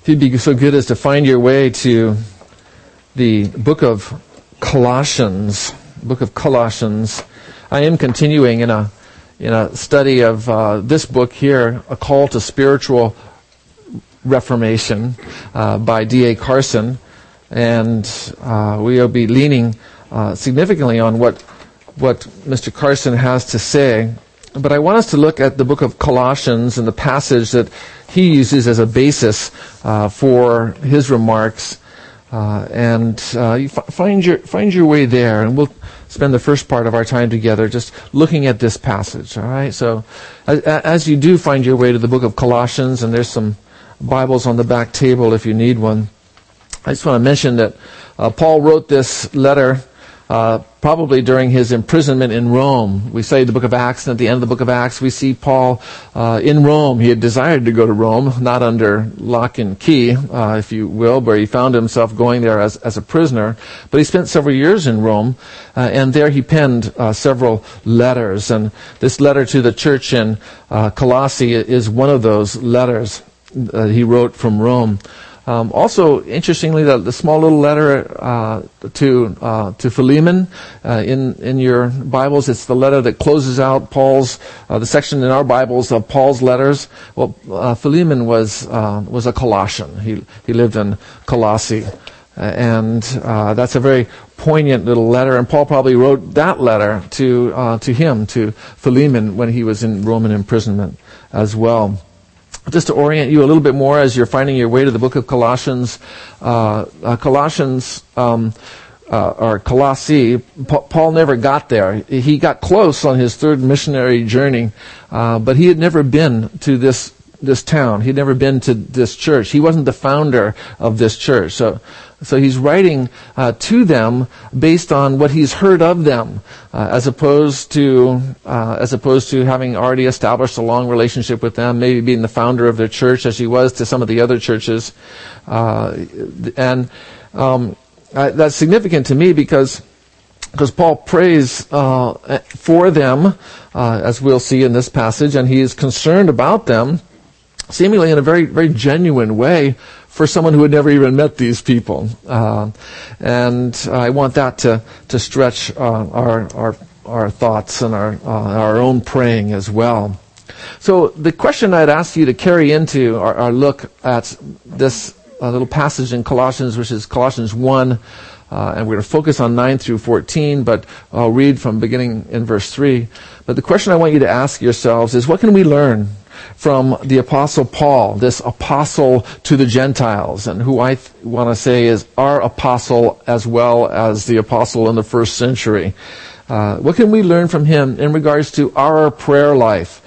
If you'd be so good as to find your way to the book of Colossians. I am continuing in a study of this book here, A Call to Spiritual Reformation by D.A. Carson. And we will be leaning significantly on what Mr. Carson has to say. But I want us to look at the book of Colossians and the passage that he uses as a basis for his remarks, and you find your way there, and we'll spend the first part of our time together just looking at this passage. All right. So, as you do find your way to the book of Colossians, and there's some Bibles on the back table if you need one. I just want to mention that Paul wrote this letter probably during his imprisonment in Rome. We studied the book of Acts, and at the end of the book of Acts, we see Paul in Rome. He had desired to go to Rome, not under lock and key, if you will, where he found himself going there as a prisoner. But he spent several years in Rome, and there he penned several letters. And this letter to the church in Colossae is one of those letters he wrote from Rome. Also, interestingly, the small little letter to Philemon in your Bibles, it's the letter that closes out Paul's the section in our Bibles of Paul's letters. Well, Philemon was a Colossian. He lived in Colossae, and that's a very poignant little letter. And Paul probably wrote that letter to Philemon when he was in Roman imprisonment as well. Just to orient you a little bit more as you're finding your way to the book of Colossians, or Colossae, Paul never got there. He got close on his third missionary journey, but he had never been to this town. He'd never been to this church. He wasn't the founder of this church. So he's writing to them based on what he's heard of them, as opposed to having already established a long relationship with them, maybe being the founder of their church as he was to some of the other churches. That's significant to me because Paul prays for them, as we'll see in this passage, and he is concerned about them, seemingly in a very, very genuine way, for someone who had never even met these people. And I want that to stretch our thoughts and our own praying as well. So the question I'd ask you to carry into our look at this little passage in Colossians, which is Colossians 1, and we're going to focus on 9 through 14, but I'll read from beginning in verse 3. But the question I want you to ask yourselves is, what can we learn from the Apostle Paul, this apostle to the Gentiles, and who I want to say is our apostle as well as the apostle in the first century? What can we learn from him in regards to our prayer life?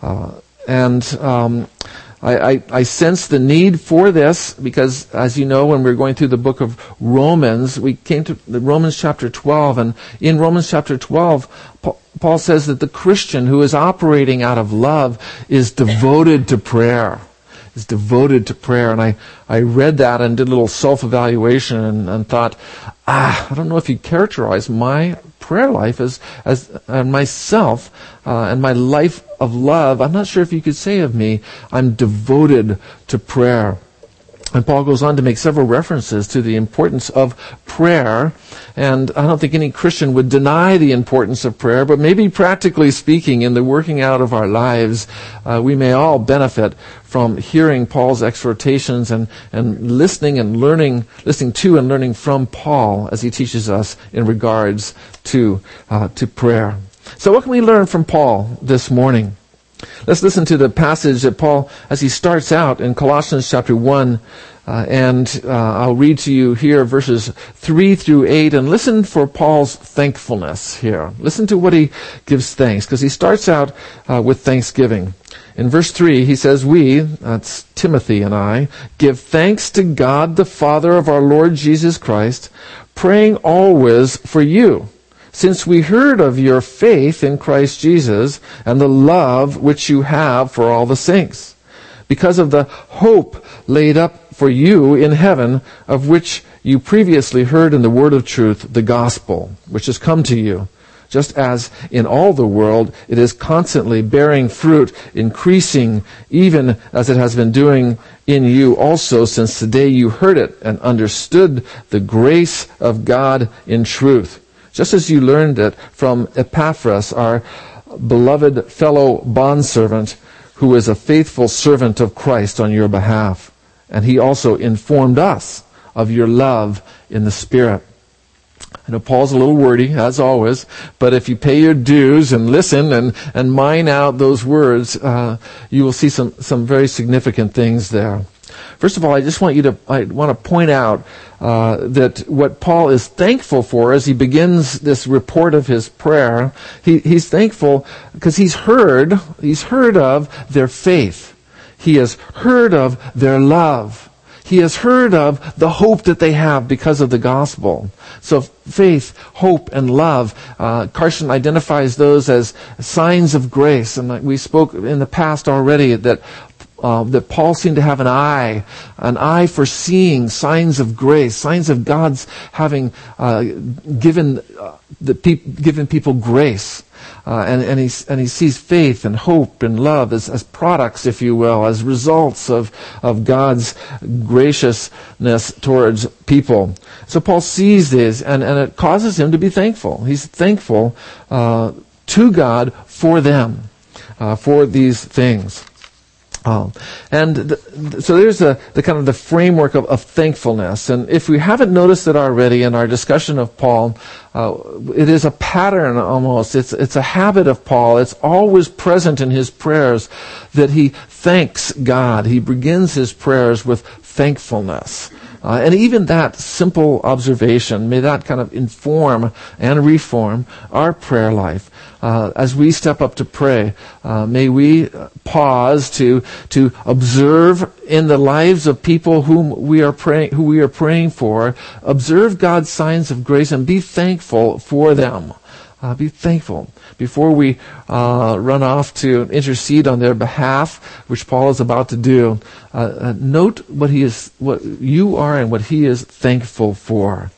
I sense the need for this because, as you know, when we were going through the book of Romans, we came to Romans chapter 12, and in Romans chapter 12, Paul says that the Christian who is operating out of love is devoted to prayer. Is devoted to prayer. And I read that and did a little self-evaluation and thought, I don't know if you characterize my prayer life as myself and my life of love. I'm not sure if you could say of me, I'm devoted to prayer. And Paul goes on to make several references to the importance of prayer. And I don't think any Christian would deny the importance of prayer, but maybe practically speaking, in the working out of our lives, we may all benefit from hearing Paul's exhortations and listening to and learning from Paul as he teaches us in regards to prayer. So what can we learn from Paul this morning? Let's listen to the passage that Paul, as he starts out in Colossians chapter 1, and I'll read to you here verses 3 through 8, and listen for Paul's thankfulness here. Listen to what he gives thanks, because he starts out with thanksgiving. In verse 3, he says, "We," that's Timothy and I, "give thanks to God the Father of our Lord Jesus Christ, praying always for you, since we heard of your faith in Christ Jesus and the love which you have for all the saints, because of the hope laid up for you in heaven, of which you previously heard in the word of truth, the gospel, which has come to you, just as in all the world it is constantly bearing fruit, increasing, even as it has been doing in you also since the day you heard it and understood the grace of God in truth. Just as you learned it from Epaphras, our beloved fellow bondservant, who is a faithful servant of Christ on your behalf. And he also informed us of your love in the Spirit. I know Paul's a little wordy, as always, but if you pay your dues and listen and mine out those words, you will see some very significant things there. First of all, I want to point out that what Paul is thankful for as he begins this report of his prayer, he's thankful because he's heard of their faith. He has heard of their love. He has heard of the hope that they have because of the gospel. So faith, hope, and love. Carson identifies those as signs of grace. And we spoke in the past already that Paul seemed to have an eye for seeing signs of grace, signs of God's having given people grace. And he sees faith and hope and love as products, if you will, as results of God's graciousness towards people. So Paul sees this, and it causes him to be thankful. He's thankful to God for them, for these things. So there's the kind of the framework of thankfulness. And if we haven't noticed it already in our discussion of Paul, it is a pattern almost. It's a habit of Paul. It's always present in his prayers that he thanks God. He begins his prayers with thankfulness. And even that simple observation, may that kind of inform and reform our prayer life. As we step up to pray, may we pause to observe in the lives of people who we are praying for, observe God's signs of grace and be thankful for them. Be thankful before we run off to intercede on their behalf, which Paul is about to do. Note what you are and what he is thankful for.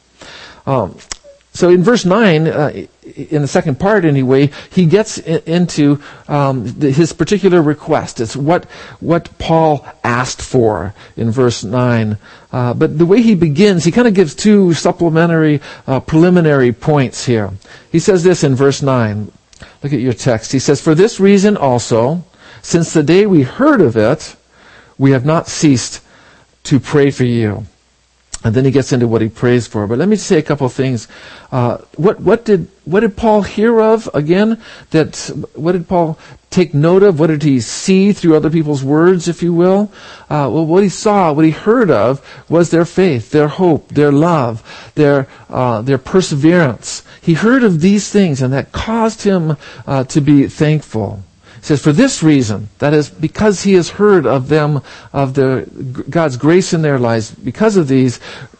So in verse 9, in the second part anyway, he gets into his particular request. It's what Paul asked for in verse 9. But the way he begins, he kind of gives two supplementary, preliminary points here. He says this in verse 9. Look at your text. He says, "For this reason also, since the day we heard of it, we have not ceased to pray for you." And then he gets into what he prays for. But let me say a couple of things. What did Paul hear of again? What did Paul take note of? What did he see through other people's words, if you will? Well, what he saw, what he heard of, was their faith, their hope, their love, their perseverance. He heard of these things, and that caused him to be thankful. He says, for this reason, that is, because he has heard of them, of God's grace in their lives, because of these,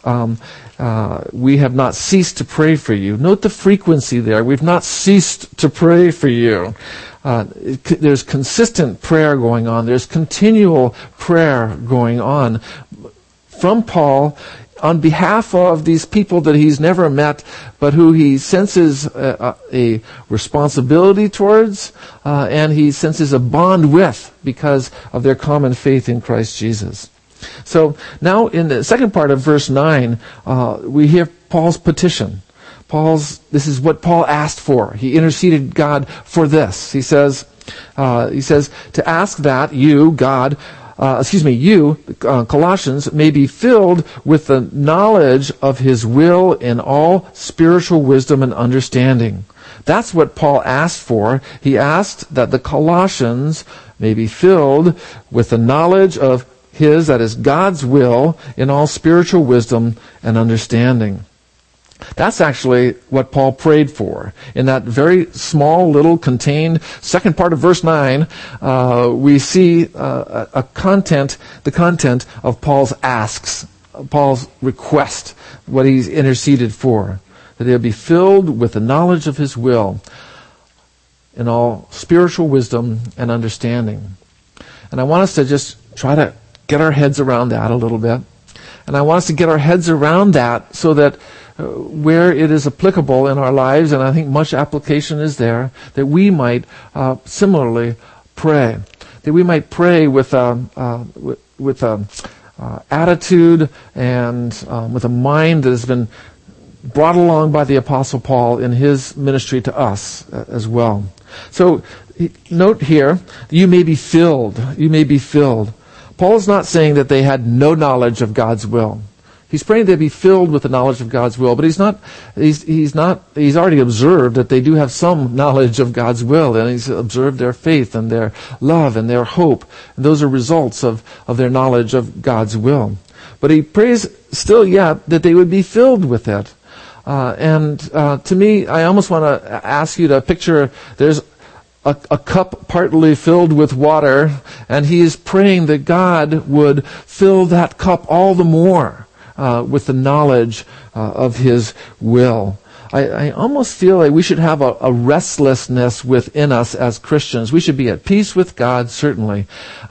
we have not ceased to pray for you. Note the frequency there. We've not ceased to pray for you. There's consistent prayer going on. There's continual prayer going on from Paul on behalf of these people that he's never met, but who he senses a responsibility towards, and he senses a bond with because of their common faith in Christ Jesus. So now in the second part of verse 9, we hear Paul's petition. This is what Paul asked for. He interceded God for this. He says to ask that you, God, Colossians, may be filled with the knowledge of his will in all spiritual wisdom and understanding. That's what Paul asked for. He asked that the Colossians may be filled with the knowledge of his, that is God's will, in all spiritual wisdom and understanding. That's actually what Paul prayed for. In that very small, little, contained second part of verse 9, we see the content of Paul's asks, Paul's request, what he's interceded for. That he'll be filled with the knowledge of his will in all spiritual wisdom and understanding. And I want us to just try to get our heads around that a little bit. And I want us to get our heads around that so that where it is applicable in our lives, and I think much application is there, that we might similarly pray. That we might pray with attitude and with a mind that has been brought along by the Apostle Paul in his ministry to us as well. So note here, you may be filled. You may be filled. Paul's not saying that they had no knowledge of God's will. He's praying they be filled with the knowledge of God's will, but he's already observed that they do have some knowledge of God's will, and he's observed their faith and their love and their hope. And those are results of their knowledge of God's will. But he prays still yet that they would be filled with it. To me, I almost want to ask you to picture there's a cup partly filled with water, and he is praying that God would fill that cup all the more with the knowledge of his will. I almost feel like we should have a restlessness within us as Christians. We should be at peace with God, certainly.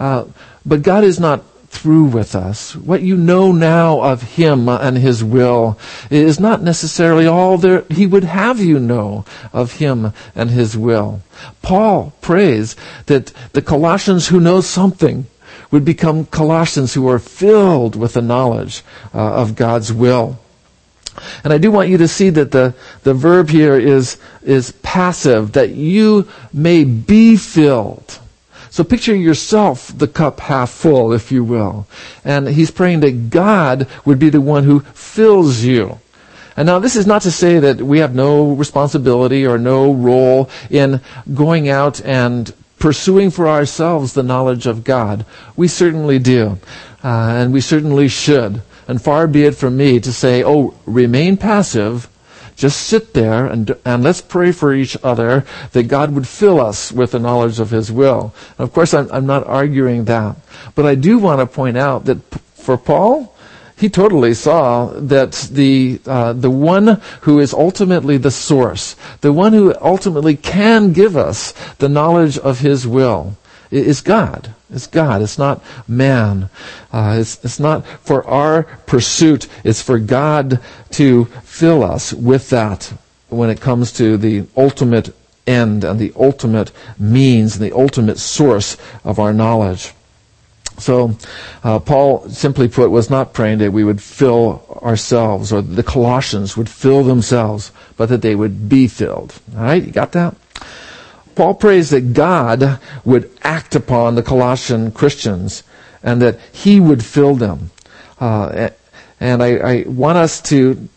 But God is not through with us. What you know now of him and his will is not necessarily all there he would have you know of him and his will. Paul prays that the Colossians who know something would become Colossians who are filled with the knowledge of God's will. And I do want you to see that the verb here is passive, that you may be filled. So picture yourself the cup half full, if you will. And he's praying that God would be the one who fills you. And now this is not to say that we have no responsibility or no role in going out and pursuing for ourselves the knowledge of God. We certainly do. And we certainly should. And far be it from me to say, remain passive. Just sit there and let's pray for each other that God would fill us with the knowledge of his will. And of course, I'm not arguing that. But I do want to point out that for Paul, he totally saw that the one who is ultimately the source, the one who ultimately can give us the knowledge of his will, is God. It's God. It's not man. It's not for our pursuit. It's for God to fill us with that when it comes to the ultimate end and the ultimate means and the ultimate source of our knowledge. So Paul, simply put, was not praying that we would fill ourselves or the Colossians would fill themselves, but that they would be filled. All right? You got that? Paul prays that God would act upon the Colossian Christians and that he would fill them. And I want us to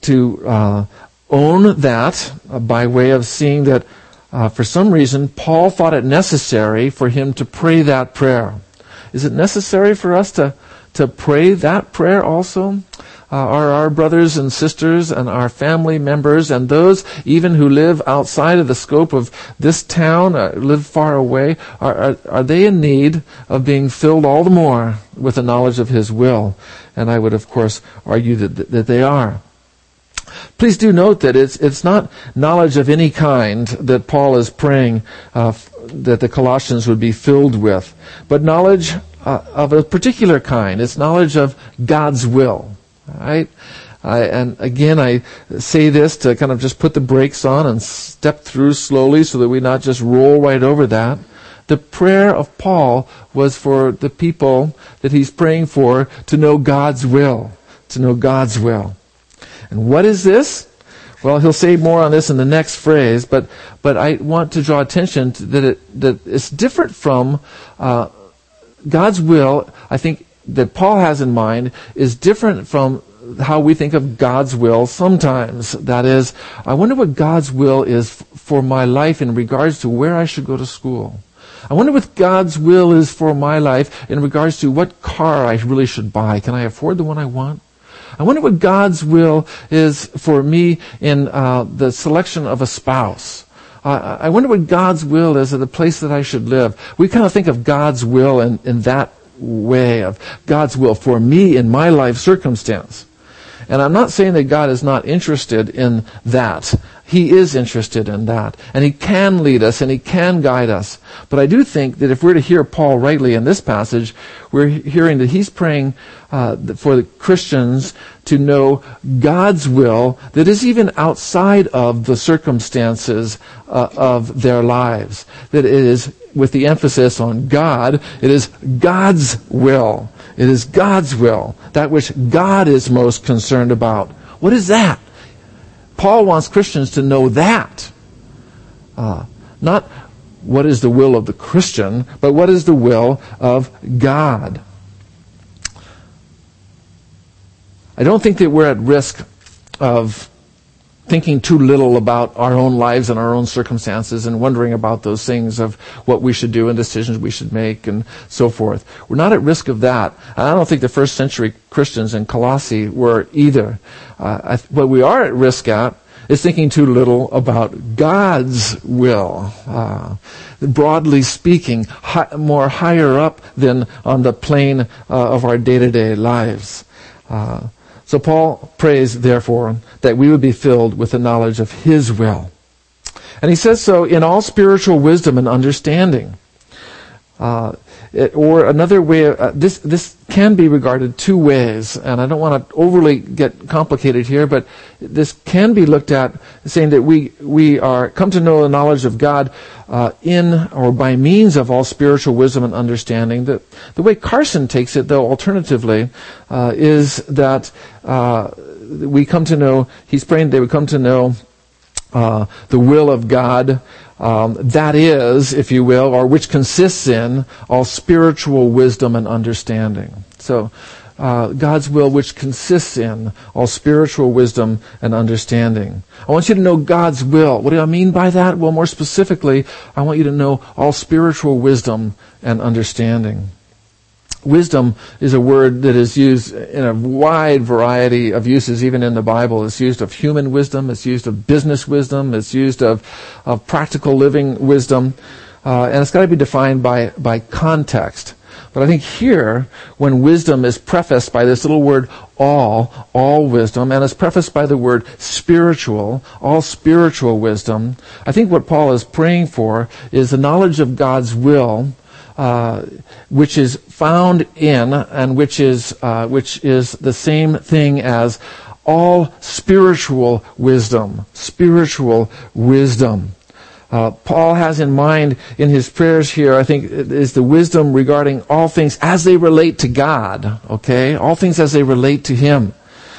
own that by way of seeing that for some reason Paul thought it necessary for him to pray that prayer. Is it necessary for us to pray that prayer also? Are our brothers and sisters and our family members and those even who live outside of the scope of this town, live far away, are they in need of being filled all the more with the knowledge of his will? And I would, of course, argue that they are. Please do note that it's not knowledge of any kind that Paul is praying that the Colossians would be filled with, but knowledge of a particular kind. It's knowledge of God's will. Right? And again, I say this to kind of just put the brakes on and step through slowly so that we not just roll right over that. The prayer of Paul was for the people that he's praying for to know God's will. To know God's will. And what is this? Well, he'll say more on this in the next phrase, but I want to draw attention to that it's different from God's will. I think that Paul has in mind is different from how we think of God's will sometimes. That is, I wonder what God's will is for my life in regards to where I should go to school. I wonder what God's will is for my life in regards to what car I really should buy. Can I afford the one I want? I wonder what God's will is for me in the selection of a spouse. I wonder what God's will is at the place that I should live. We kind of think of God's will in that way, of God's will for me in my life circumstance. And I'm not saying that God is not interested in that. He is interested in that. And He can lead us and He can guide us. But I do think that if we're to hear Paul rightly in this passage, we're hearing that he's praying for the Christians to know God's will that is even outside of the circumstances of their lives. That it is, with the emphasis on God, it is God's will. It is God's will, that which God is most concerned about. What is that? Paul wants Christians to know that. Not what is the will of the Christian, but what is the will of God. I don't think that we're at risk of thinking too little about our own lives and our own circumstances and wondering about those things of what we should do and decisions we should make and so forth. We're not at risk of that. And I don't think the first century Christians in Colossae were either. What we are at risk at is thinking too little about God's will. Broadly speaking, more higher up than on the plane of our day-to-day lives. So Paul prays, therefore, that we would be filled with the knowledge of His will. And he says so in all spiritual wisdom and understanding. Or another way, this can be regarded two ways, and I don't want to overly get complicated here, but this can be looked at saying that we are come to know the knowledge of God in or by means of all spiritual wisdom and understanding. The way Carson takes it, though, alternatively, is that we come to know, he's praying they would come to know the will of God, that is, if you will, or which consists in all spiritual wisdom and understanding. So, God's will which consists in all spiritual wisdom and understanding. I want you to know God's will. What do I mean by that? Well, more specifically, I want you to know all spiritual wisdom and understanding. Wisdom is a word that is used in a wide variety of uses, even in the Bible. It's used of human wisdom, it's used of business wisdom, it's used of practical living wisdom, and it's got to be defined by context. But I think here, when wisdom is prefaced by this little word all wisdom, and is prefaced by the word spiritual, all spiritual wisdom, I think what Paul is praying for is the knowledge of God's will, which is found in, and which is the same thing as all spiritual wisdom. Spiritual wisdom. Paul has in mind in his prayers here, I think, is the wisdom regarding all things as they relate to God. Okay, all things as they relate to Him.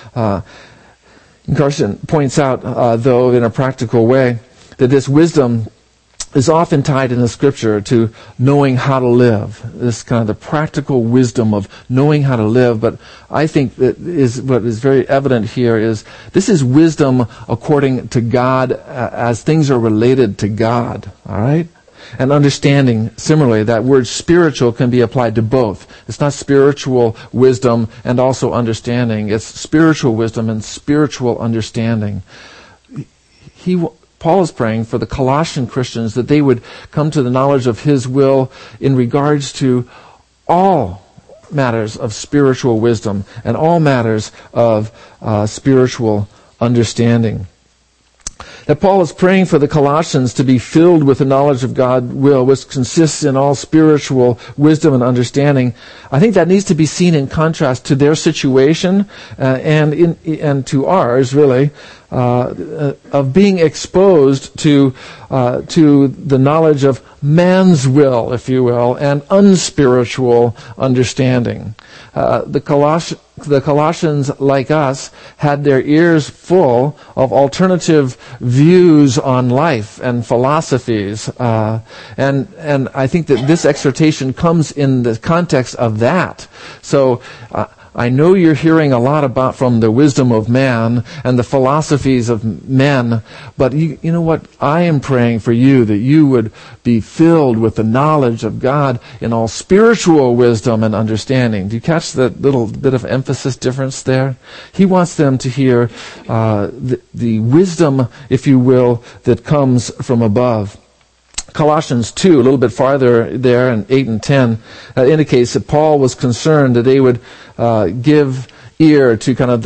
Carson points out, though, in a practical way, that this wisdom is often tied in the Scripture to knowing how to live. This kind of the practical wisdom of knowing how to live. But I think that is what is very evident here is this is wisdom according to God as things are related to God. All right? And understanding, similarly, that word spiritual can be applied to both. It's not spiritual wisdom and also understanding. It's spiritual wisdom and spiritual understanding. Paul is praying for the Colossian Christians that they would come to the knowledge of His will in regards to all matters of spiritual wisdom and all matters of spiritual understanding. That Paul is praying for the Colossians to be filled with the knowledge of God's will, which consists in all spiritual wisdom and understanding. I think that needs to be seen in contrast to their situation and to ours, really, of being exposed to the knowledge of man's will, if you will, and unspiritual understanding. The Colossians, like us, had their ears full of alternative views on life and philosophies, and I think that this exhortation comes in the context of that. So I know you're hearing a lot from the wisdom of man and the philosophies of men, but you know what? I am praying for you that you would be filled with the knowledge of God in all spiritual wisdom and understanding. Do you catch that little bit of emphasis difference there? He wants them to hear the wisdom, if you will, that comes from above. Colossians 2, a little bit farther there in 8 and 10, indicates that Paul was concerned that they would give ear to kind of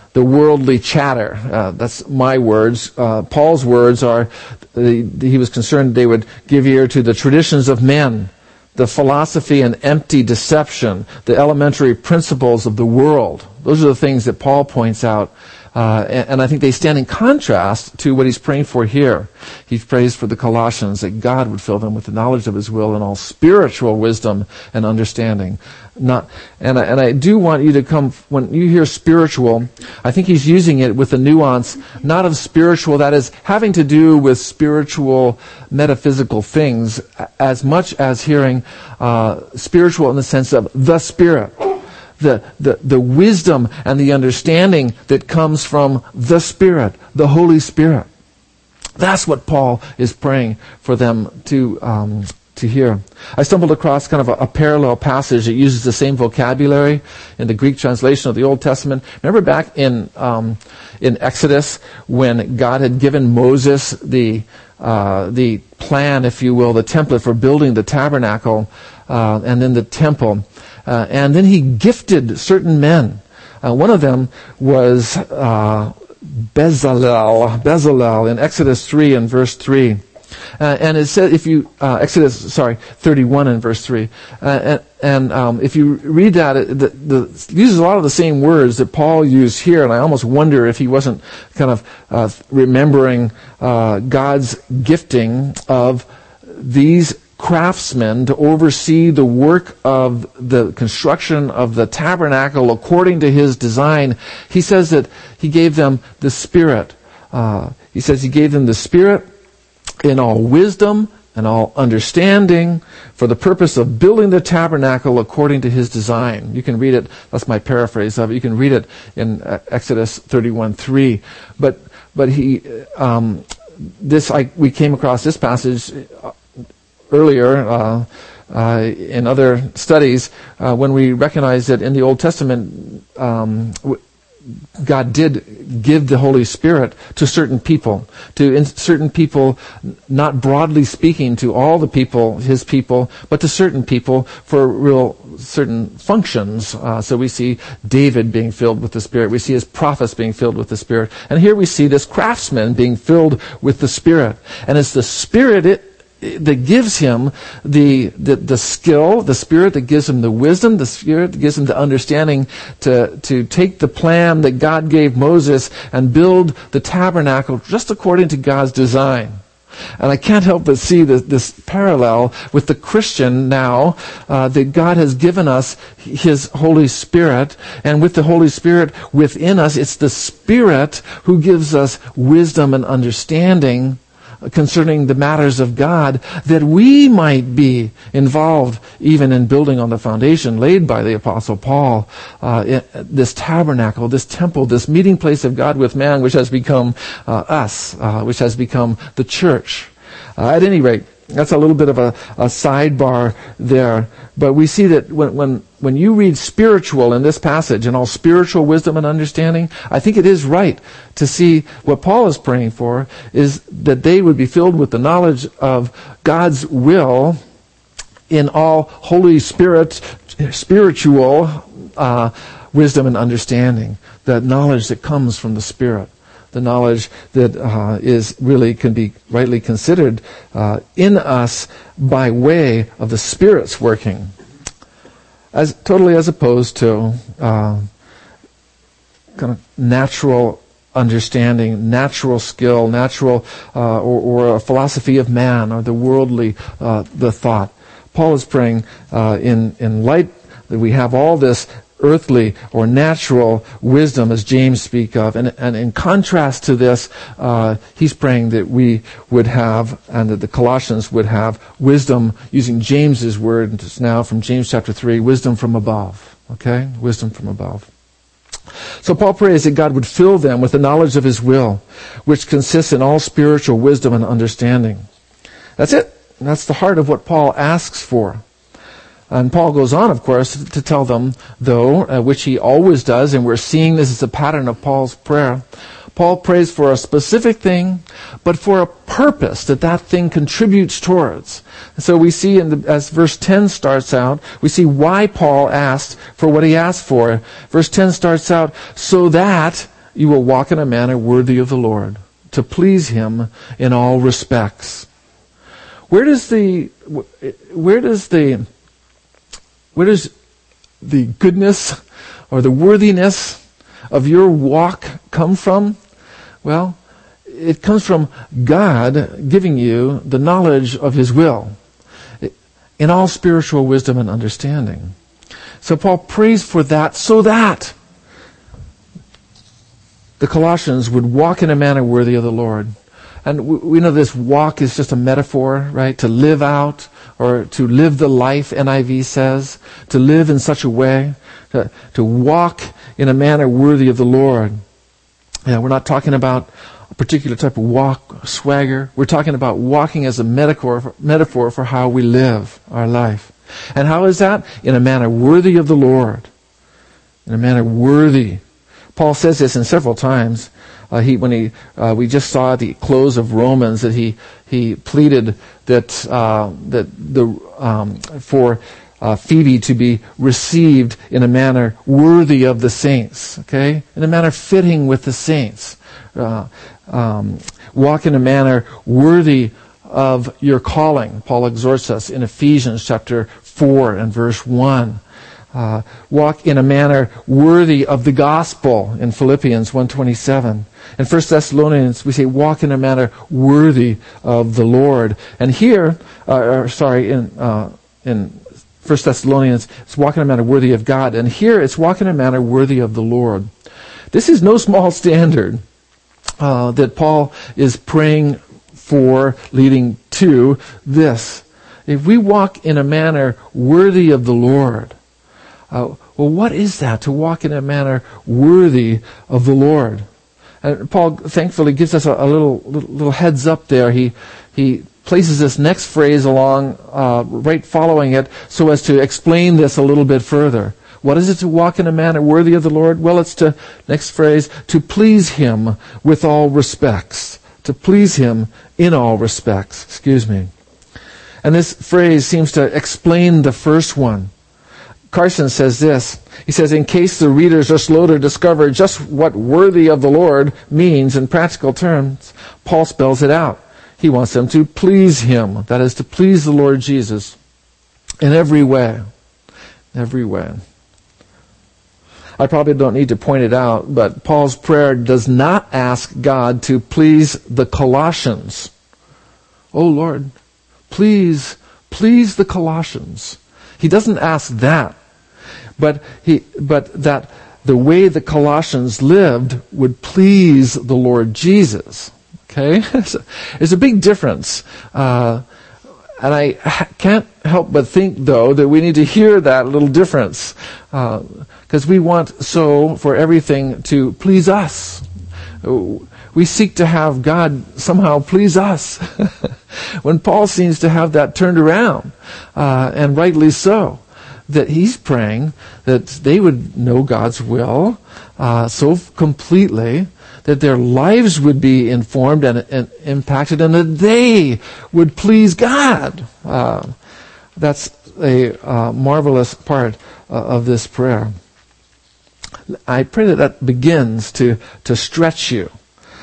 the worldly chatter. That's my words. Paul's words are, he was concerned they would give ear to the traditions of men, the philosophy and empty deception, the elementary principles of the world. Those are the things that Paul points out. And I think they stand in contrast to what he's praying for here. He prays for the Colossians that God would fill them with the knowledge of his will and all spiritual wisdom and understanding. And I do want you to come, when you hear spiritual, I think he's using it with a nuance, not of spiritual, that is, having to do with spiritual metaphysical things, as much as hearing spiritual in the sense of the Spirit. The wisdom and the understanding that comes from the Spirit, the Holy Spirit. That's what Paul is praying for them to hear. I stumbled across kind of a parallel passage that uses the same vocabulary in the Greek translation of the Old Testament. Remember back in Exodus when God had given Moses the plan, if you will, the template for building the tabernacle and then the temple. And then he gifted certain men. One of them was Bezalel in Exodus 3 and verse 3. And it said, if you, 31 and verse 3. If you read that, it uses a lot of the same words that Paul used here, and I almost wonder if he wasn't kind of remembering God's gifting of these craftsmen to oversee the work of the construction of the tabernacle according to his design. He says that he gave them the Spirit. He says he gave them the Spirit in all wisdom and all understanding for the purpose of building the tabernacle according to his design. You can read it, that's my paraphrase of it, you can read it in Exodus 31:3. But we came across this passage earlier in other studies when we recognize that in the Old Testament God did give the Holy Spirit to certain people, not broadly speaking to all the people, his people, but to certain people for real certain functions. So we see David being filled with the Spirit. We see his prophets being filled with the Spirit. And here we see this craftsman being filled with the Spirit. And it's the Spirit that gives him the skill, the Spirit that gives him the wisdom, the Spirit that gives him the understanding to take the plan that God gave Moses and build the tabernacle just according to God's design. And I can't help but see this parallel with the Christian now, that God has given us his Holy Spirit, and with the Holy Spirit within us, it's the Spirit who gives us wisdom and understanding concerning the matters of God, that we might be involved even in building on the foundation laid by the Apostle Paul, this tabernacle, this temple, this meeting place of God with man, which has become us, which has become the church. At any rate, that's a little bit of a sidebar there. But we see that when you read spiritual in this passage and all spiritual wisdom and understanding, I think it is right to see what Paul is praying for is that they would be filled with the knowledge of God's will in all Holy Spirit, spiritual wisdom and understanding. That knowledge that comes from the Spirit. The knowledge that can be rightly considered in us by way of the Spirit's working, as opposed to kind of natural understanding, natural skill, natural or a philosophy of man or the worldly the thought. Paul is praying in light that we have all this earthly or natural wisdom, as James speak of. And in contrast to this, he's praying that we would have, and that the Colossians would have, wisdom, using James's word just now from James chapter 3, wisdom from above. Okay? Wisdom from above. So Paul prays that God would fill them with the knowledge of his will, which consists in all spiritual wisdom and understanding. That's it. That's the heart of what Paul asks for. And Paul goes on, of course, to tell them, though, which he always does, and we're seeing this as a pattern of Paul's prayer. Paul prays for a specific thing, but for a purpose that thing contributes towards. And so we see, as verse 10 starts out, we see why Paul asked for what he asked for. Verse 10 starts out, so that, you will walk in a manner worthy of the Lord, to please Him in all respects. Where does the goodness or the worthiness of your walk come from? Well, it comes from God giving you the knowledge of His will in all spiritual wisdom and understanding. So Paul prays for that so that the Colossians would walk in a manner worthy of the Lord. And we know this walk is just a metaphor, right? To live out, or to live the life, NIV says. To live in such a way, to walk in a manner worthy of the Lord. Yeah, we're not talking about a particular type of walk, swagger. We're talking about walking as a metaphor for how we live our life. And how is that? In a manner worthy of the Lord. In a manner worthy. Paul says this in several times. We just saw at the close of Romans that he pleaded that for Phoebe to be received in a manner worthy of the saints. Okay, in a manner fitting with the saints. Walk in a manner worthy of your calling. Paul exhorts us in Ephesians chapter 4 and verse 1. Walk in a manner worthy of the gospel in Philippians 1:27. In 1 Thessalonians, we say walk in a manner worthy of the Lord. And here, in 1 Thessalonians, it's walk in a manner worthy of God. And here, it's walk in a manner worthy of the Lord. This is no small standard that Paul is praying for, leading to this. If we walk in a manner worthy of the Lord, well, what is that, to walk in a manner worthy of the Lord? And Paul thankfully gives us a little heads up there. He places this next phrase along, right following it, so as to explain this a little bit further. What is it to walk in a manner worthy of the Lord? Well, it's next phrase, to please Him with all respects. To please Him in all respects. And this phrase seems to explain the first one. Carson says this. He says, in case the readers are slow to discover just what worthy of the Lord means in practical terms, Paul spells it out. He wants them to please Him. That is, to please the Lord Jesus in every way. Every way. I probably don't need to point it out, but Paul's prayer does not ask God to please the Colossians. Oh Lord, please the Colossians. He doesn't ask that. But that the way the Colossians lived would please the Lord Jesus. Okay? It's a big difference. And I can't help but think, though, that we need to hear that little difference. Because we want for everything to please us. We seek to have God somehow please us. When Paul seems to have that turned around, and rightly so, that he's praying that they would know God's will so completely that their lives would be informed and impacted, and that they would please God. That's a marvelous part of this prayer. I pray that begins to stretch you,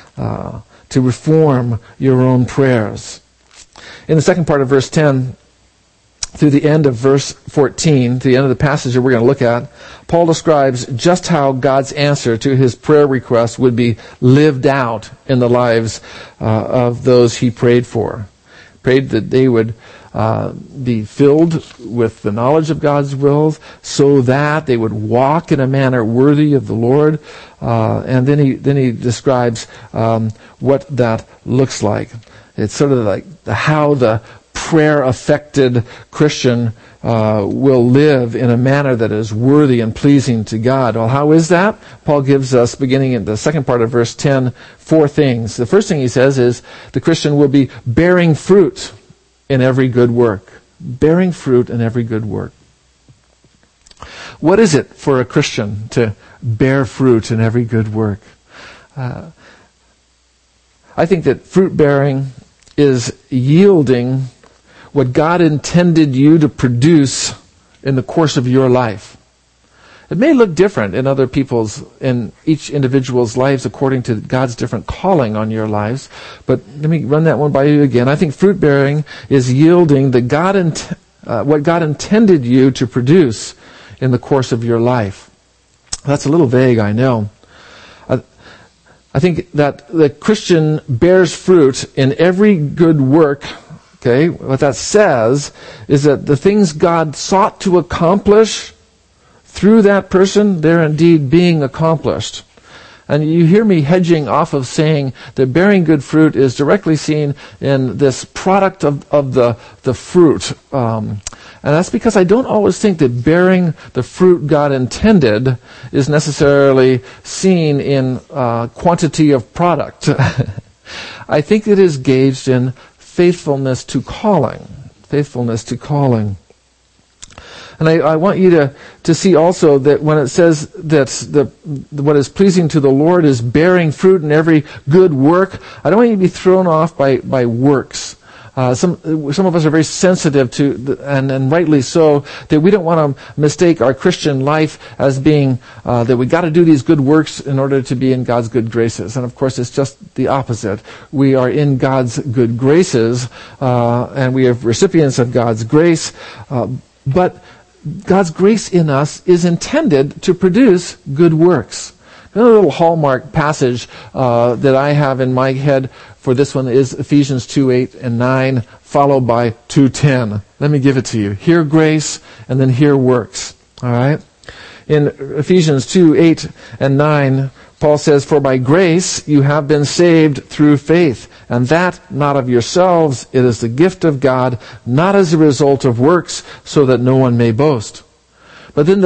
to reform your own prayers. In the second part of verse 10, through the end of verse 14, to the end of the passage that we're going to look at, Paul describes just how God's answer to his prayer request would be lived out in the lives of those he prayed for. Prayed that they would be filled with the knowledge of God's will, so that they would walk in a manner worthy of the Lord. And then he describes what that looks like. It's sort of like how the prayer-affected Christian will live in a manner that is worthy and pleasing to God. Well, how is that? Paul gives us, beginning in the second part of verse 10, 4 things. The first thing he says is the Christian will be bearing fruit in every good work. Bearing fruit in every good work. What is it for a Christian to bear fruit in every good work? I think that fruit bearing is yielding what God intended you to produce in the course of your life. It may look different in each individual's lives according to God's different calling on your lives. But let me run that one by you again. I think fruit bearing is yielding what God intended you to produce in the course of your life. That's a little vague, I know. I think that the Christian bears fruit in every good work. Okay, what that says is that the things God sought to accomplish through that person, they're indeed being accomplished. And you hear me hedging off of saying that bearing good fruit is directly seen in this product of the fruit. And that's because I don't always think that bearing the fruit God intended is necessarily seen in quantity of product. I think it is gauged in faithfulness to calling. Faithfulness to calling. And I want you to see also that when it says that what is pleasing to the Lord is bearing fruit in every good work, I don't want you to be thrown off by works. Some of us are very sensitive to, and rightly so, that we don't want to mistake our Christian life as being that we got to do these good works in order to be in God's good graces. And of course, it's just the opposite. We are in God's good graces, and we are recipients of God's grace, but God's grace in us is intended to produce good works. Another little hallmark passage that I have in my head for this one is Ephesians 2:8 and 9, followed by 2:10. Let me give it to you. Here grace, and then here works. All right? In Ephesians 2:8 and 9, Paul says, "For by grace you have been saved through faith, and that not of yourselves, it is the gift of God, not as a result of works, so that no one may boast." But then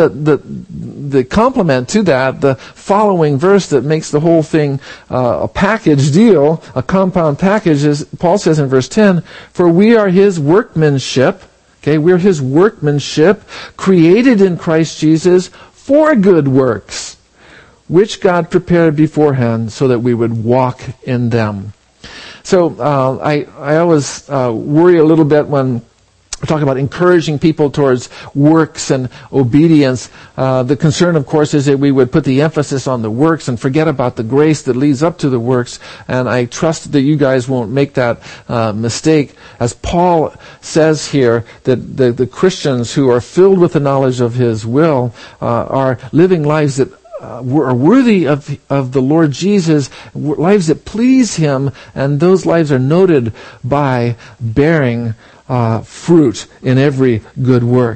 the complement to that, the following verse that makes the whole thing a package deal, a compound package, is Paul says in verse 10, "For we are his workmanship," okay, we're his workmanship, created in Christ Jesus for good works, which God prepared beforehand so that we would walk in them. So I always worry a little bit when we talk about encouraging people towards works and obedience. The concern, of course, is that we would put the emphasis on the works and forget about the grace that leads up to the works. And I trust that you guys won't make that mistake. As Paul says here, that the Christians who are filled with the knowledge of his will are living lives that are worthy of the Lord Jesus, lives that please him, and those lives are noted by bearing fruit in every good work.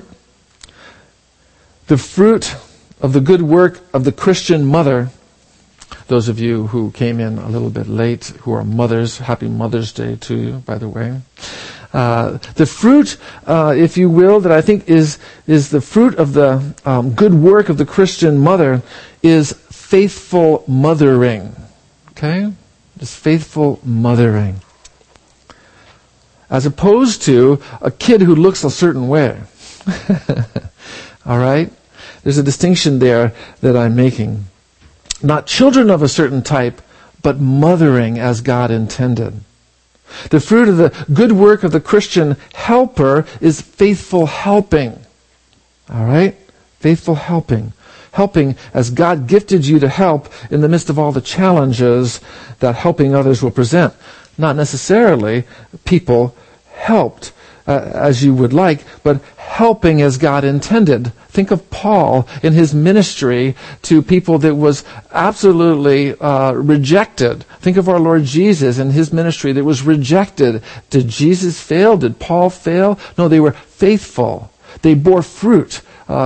The fruit of the good work of the Christian mother, those of you who came in a little bit late, who are mothers, happy Mother's Day to you, by the way. The fruit, if you will, that I think is the fruit of the good work of the Christian mother is faithful mothering. Okay? Just faithful mothering. As opposed to a kid who looks a certain way. All right? There's a distinction there that I'm making. Not children of a certain type, but mothering as God intended. The fruit of the good work of the Christian helper is faithful helping. All right? Faithful helping. Helping as God gifted you to help in the midst of all the challenges that helping others will present. Not necessarily people helped as you would like, but helping as God intended. Think of Paul in his ministry to people that was absolutely rejected. Think of our Lord Jesus in his ministry that was rejected. Did Jesus fail? Did Paul fail? No, they were faithful. They bore fruit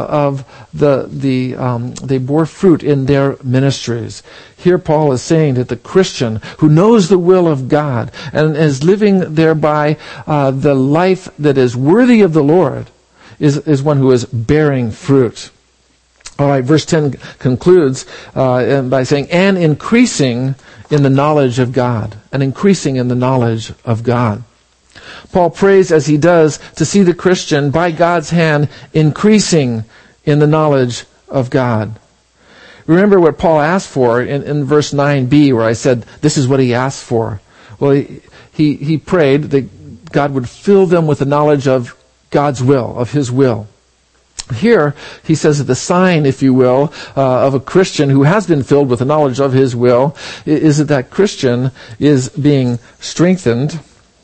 they bore fruit in their ministries. Here Paul is saying that the Christian who knows the will of God and is living thereby the life that is worthy of the Lord is one who is bearing fruit. All right, verse 10 concludes by saying, "And increasing in the knowledge of God." And increasing in the knowledge of God. Paul prays as he does to see the Christian, by God's hand, increasing in the knowledge of God. Remember what Paul asked for in verse 9b, where I said this is what he asked for. Well, he prayed that God would fill them with the knowledge of God's will, of his will. Here, he says that the sign, if you will, of a Christian who has been filled with the knowledge of his will is that that Christian is being strengthened.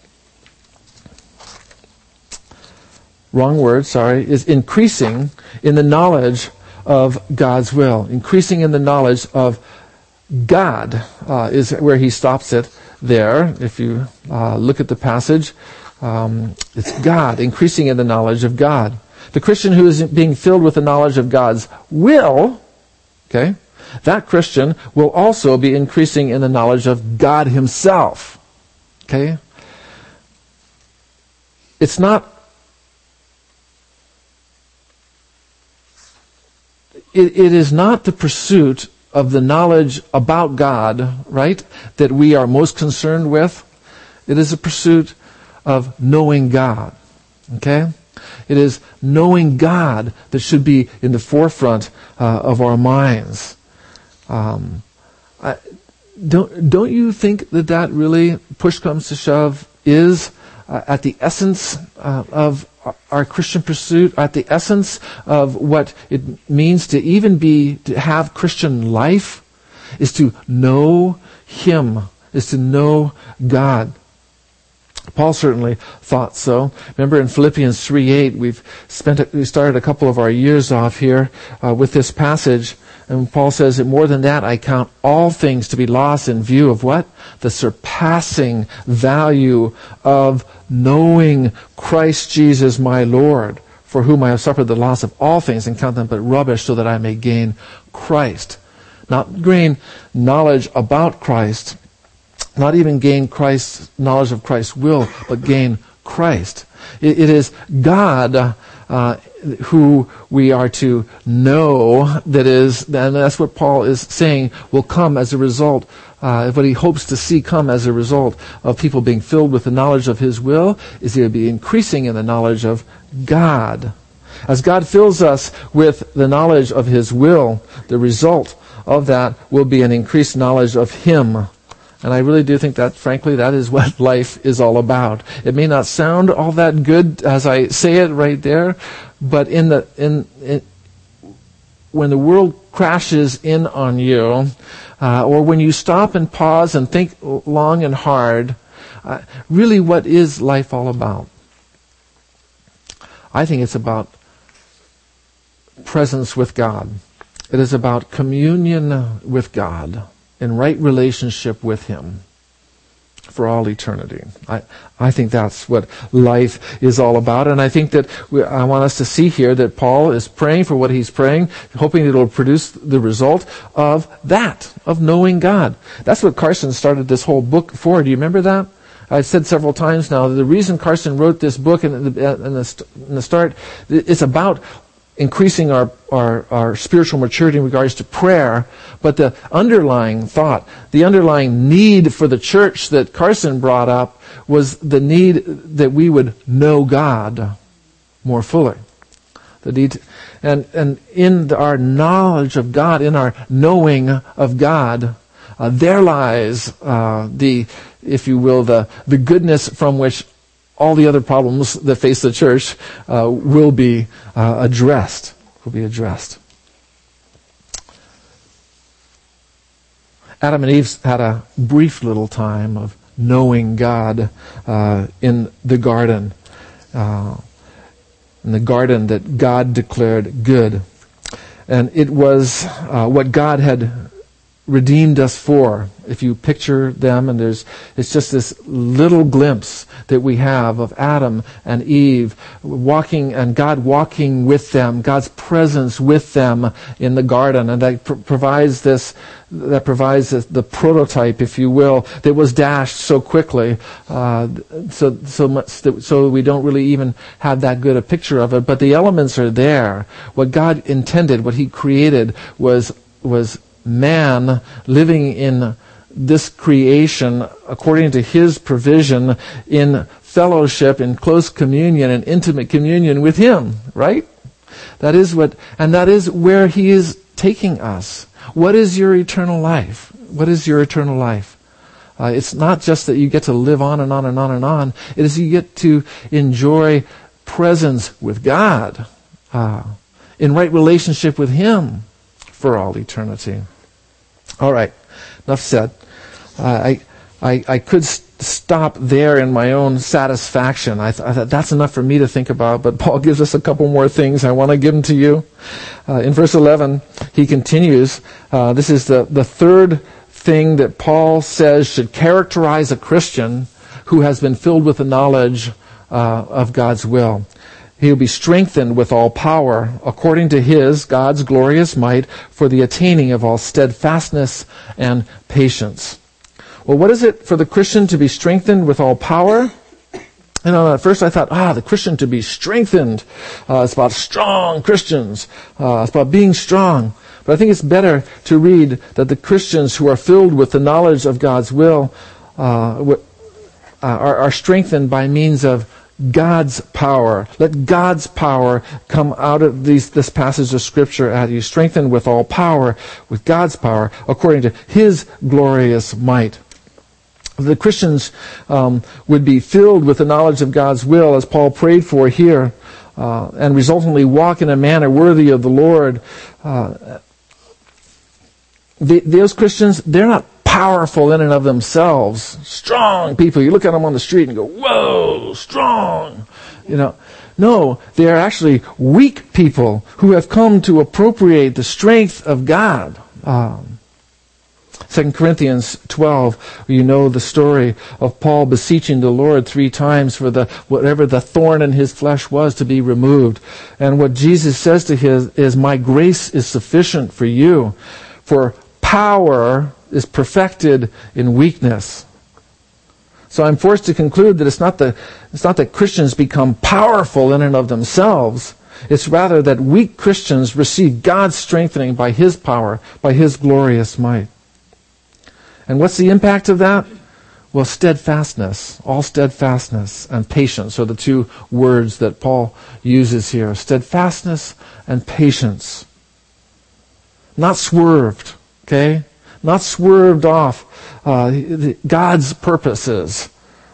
Wrong word, sorry. Is increasing in the knowledge of God's will. Increasing in the knowledge of God is where he stops it there. If you look at the passage, it's God, increasing in the knowledge of God. The Christian who is being filled with the knowledge of God's will, okay, that Christian will also be increasing in the knowledge of God himself. Okay? It is not the pursuit of the knowledge about God, right, that we are most concerned with. It is a pursuit of knowing God. Okay? It is knowing God that should be in the forefront of our minds. Don't you think that really, push comes to shove, is at the essence of our Christian pursuit, at the essence of what it means to even to have Christian life, is to know Him, is to know God. Paul certainly thought so. Remember in Philippians 3:8, we started a couple of our years off here with this passage, and Paul says that more than that, I count all things to be lost in view of what? The surpassing value of knowing Christ Jesus my Lord, for whom I have suffered the loss of all things and count them but rubbish so that I may gain Christ. Not gain knowledge about Christ, not even gain Christ's knowledge of Christ's will, but gain Christ. It is God who we are to know, and that's what Paul is saying will come as a result, what he hopes to see come as a result of people being filled with the knowledge of His will, is He'll be increasing in the knowledge of God. As God fills us with the knowledge of His will, the result of that will be an increased knowledge of Him. And I really do think that, frankly, that is what life is all about. It may not sound all that good as I say it right there, but when the world crashes in on you, or when you stop and pause and think long and hard, really what is life all about? I think it's about presence with God. It is about communion with God, in right relationship with Him for all eternity. I think that's what life is all about, and I think that I want us to see here that Paul is praying for what he's praying, hoping that it will produce the result of that, of knowing God. That's what Carson started this whole book for. Do you remember that? I've said several times now that the reason Carson wrote this book in the start, it's about increasing our spiritual maturity in regards to prayer, but the underlying thought, the underlying need for the church that Carson brought up was the need that we would know God more fully. The need, and in our knowledge of God, in our knowing of God, there lies if you will, the goodness from which all the other problems that face the church will be addressed. Adam and Eve had a brief little time of knowing God in the garden. In the garden that God declared good. And it was what God had redeemed us for. If you picture them, and it's just this little glimpse that we have of Adam and Eve walking, and God walking with them, God's presence with them in the garden, and that provides the prototype, if you will, that was dashed so quickly, so much so we don't really even have that good a picture of it. But the elements are there. What God intended, what He created, was man living in this creation according to His provision, in fellowship, in close communion, and intimate communion with Him, right? That is where He is taking us. What is your eternal life? What is your eternal life? It's not just that you get to live on and on and on and on. It is you get to enjoy presence with God. in right relationship with Him for all eternity. All right, enough said. I could stop there in my own satisfaction. I thought that's enough for me to think about, but Paul gives us a couple more things. I want to give them to you. In verse 11, he continues. This is the third thing that Paul says should characterize a Christian who has been filled with the knowledge of God's will. He will be strengthened with all power, according to His, God's glorious might, for the attaining of all steadfastness and patience. Well, what is it for the Christian to be strengthened with all power? At first I thought, the Christian to be strengthened. It's about strong Christians. It's about being strong. But I think it's better to read that the Christians who are filled with the knowledge of God's will are strengthened by means of God's power. Let God's power come out of this passage of Scripture at you. Strengthened with all power, with God's power, according to His glorious might. The Christians would be filled with the knowledge of God's will, as Paul prayed for here, and resultantly walk in a manner worthy of the Lord. Those Christians, they're not powerful in and of themselves. Strong people. You look at them on the street and go, whoa, strong. No, they are actually weak people who have come to appropriate the strength of God. 2 Corinthians 12, you know the story of Paul beseeching the Lord 3 times for whatever the thorn in his flesh was to be removed. And what Jesus says to him is, my grace is sufficient for you, for power is perfected in weakness. So I'm forced to conclude that it's not that Christians become powerful in and of themselves. It's rather that weak Christians receive God's strengthening by His power, by His glorious might. And what's the impact of that? Well, steadfastness. All steadfastness and patience are the 2 words that Paul uses here. Steadfastness and patience. Not swerved, okay? Not swerved off God's purposes.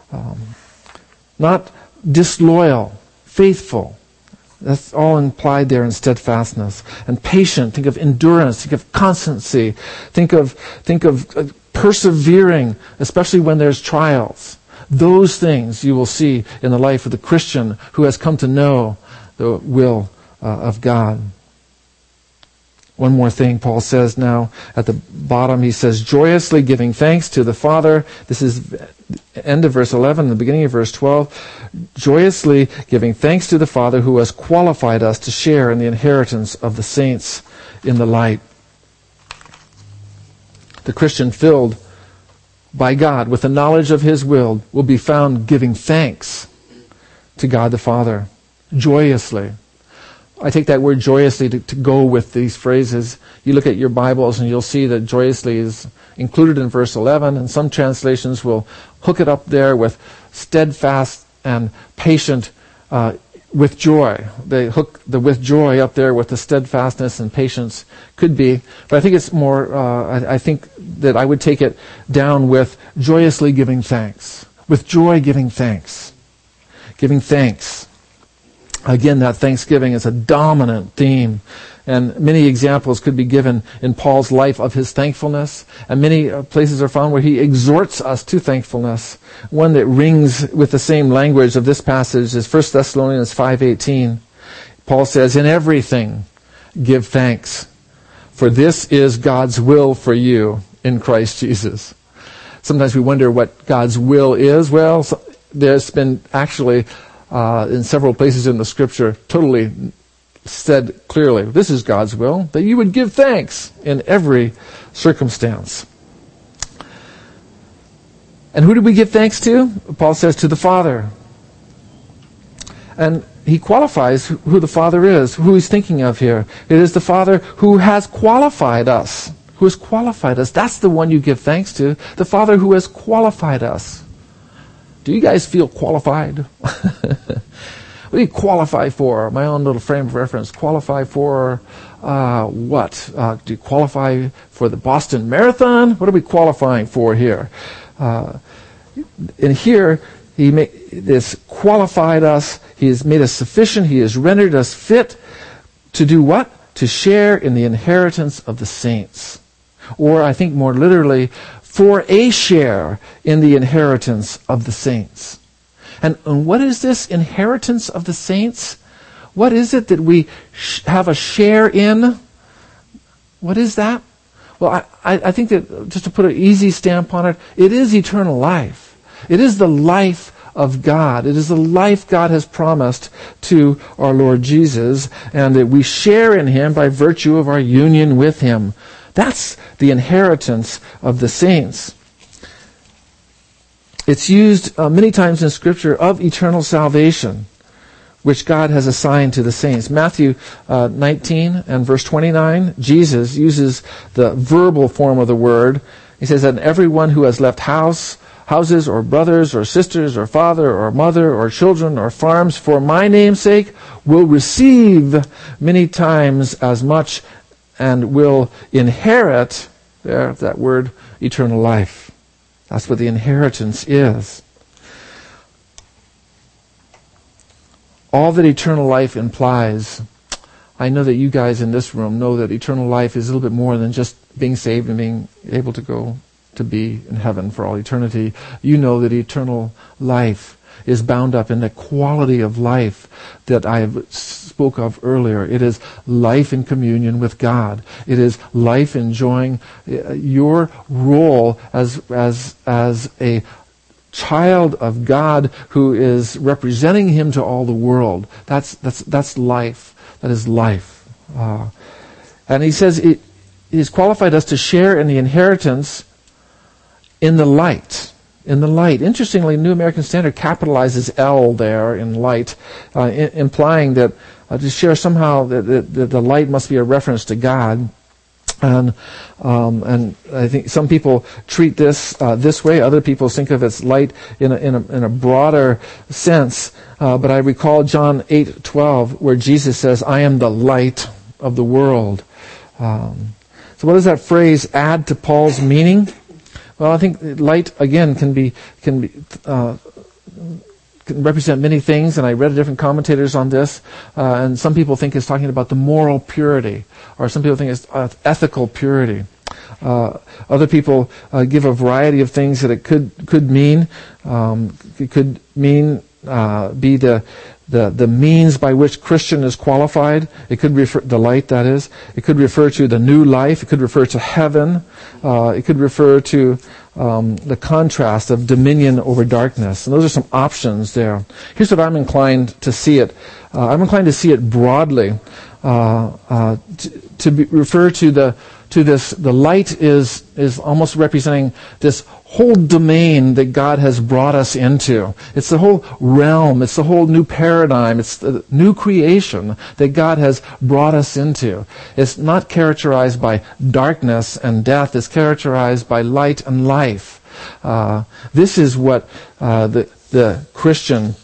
Not disloyal. Faithful. That's all implied there in steadfastness. And patient. Think of endurance. Think of constancy. Think of persevering, especially when there's trials. Those things you will see in the life of the Christian who has come to know the will of God. One more thing Paul says now at the bottom. He says, joyously giving thanks to the Father. This is the end of verse 11, the beginning of verse 12. Joyously giving thanks to the Father who has qualified us to share in the inheritance of the saints in the light. The Christian filled by God with the knowledge of His will be found giving thanks to God the Father. Joyously. I take that word joyously to go with these phrases. You look at your Bibles and you'll see that joyously is included in verse 11, and some translations will hook it up there with steadfast and patient with joy. They hook the with joy up there with the steadfastness and patience. Could be. But I think it's more, I think that I would take it down with joyously giving thanks. With joy giving thanks. Giving thanks. Again, that thanksgiving is a dominant theme. And many examples could be given in Paul's life of his thankfulness. And many places are found where he exhorts us to thankfulness. One that rings with the same language of this passage is 1 Thessalonians 5:18. Paul says, in everything give thanks, for this is God's will for you in Christ Jesus. Sometimes we wonder what God's will is. Well, there's been actually in several places in the Scripture totally said clearly, this is God's will, that you would give thanks in every circumstance. And who did we give thanks to? Paul says to the Father. And he qualifies who the Father is, who he's thinking of here. It is the Father who has qualified us. Who has qualified us. That's the one you give thanks to. The Father who has qualified us. Do you guys feel qualified? What do you qualify for? My own little frame of reference. Qualify for what? Do you qualify for the Boston Marathon? What are we qualifying for here? And here, He has qualified us. He has made us sufficient. He has rendered us fit To do what? To share in the inheritance of the saints. Or I think more literally, for a share in the inheritance of the saints. And what is this inheritance of the saints? What is it that we have a share in? What is that? Well, I think that, just to put an easy stamp on it, it is eternal life. It is the life of God. It is the life God has promised to our Lord Jesus, and that we share in Him by virtue of our union with Him. That's the inheritance of the saints. It's used many times in Scripture of eternal salvation, which God has assigned to the saints. Matthew 19 and verse 29, Jesus uses the verbal form of the word. He says that everyone who has left houses or brothers or sisters or father or mother or children or farms for my name's sake will receive many times as much and will inherit, there, that word, eternal life. That's what the inheritance is. All that eternal life implies, I know that you guys in this room know that eternal life is a little bit more than just being saved and being able to go to be in heaven for all eternity. You know that eternal life is bound up in the quality of life that I spoke of earlier. It is life in communion with God. It is life enjoying your role as a child of God who is representing Him to all the world. That's life. That is life. And He says He's qualified us to share in the inheritance in the light. In the light. Interestingly, New American Standard capitalizes L there in light, implying that to share somehow that the light must be a reference to God. And I think some people treat this this way. Other people think of its light in a broader sense. But I recall John 8:12, where Jesus says, "I am the light of the world." So, what does that phrase add to Paul's meaning? Well, I think light again can represent many things, and I read different commentators on this, and some people think it's talking about the moral purity, or some people think it's ethical purity. Other people give a variety of things that it could mean. It could mean be the means by which Christian is qualified. It could refer the light, that is. It could refer to the new life. It could refer to heaven. It could refer to the contrast of dominion over darkness. And those are some options there. Here's what I'm inclined to see it. I'm inclined to see it broadly. Refer to the light is almost representing this whole domain that God has brought us into. It's the whole realm. It's the whole new paradigm. It's the new creation that God has brought us into. It's not characterized by darkness and death. It's characterized by light and life. This is what the Christian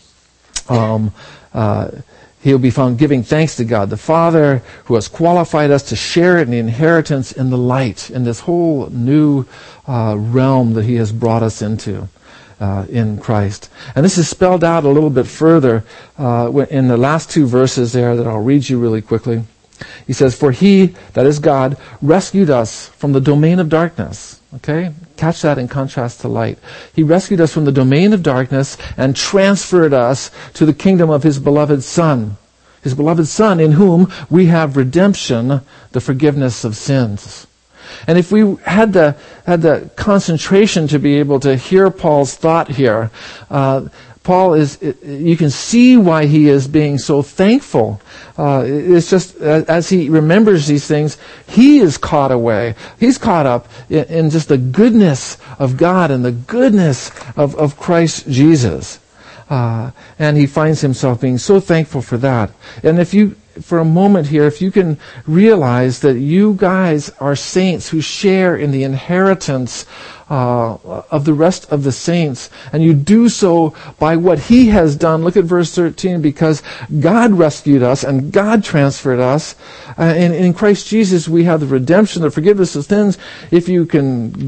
he'll be found giving thanks to God the Father, who has qualified us to share in the inheritance in the light, in this whole new realm that He has brought us into in Christ. And this is spelled out a little bit further in the last two verses there that I'll read you really quickly. He says, "For He, that is God, rescued us from the domain of darkness." Okay? Catch that in contrast to light. He rescued us from the domain of darkness and transferred us to the kingdom of His beloved Son. His beloved Son, in whom we have redemption, the forgiveness of sins. And if we had the concentration to be able to hear Paul's thought here, Paul you can see why he is being so thankful. It's just, as he remembers these things, he is caught away. He's caught up in just the goodness of God and the goodness of Christ Jesus. And he finds himself being so thankful for that. And for a moment here, if you can realize that you guys are saints who share in the inheritance of the rest of the saints, and you do so by what He has done. Look at verse 13, because God rescued us and God transferred us. In Christ Jesus we have the redemption, the forgiveness of sins. If you can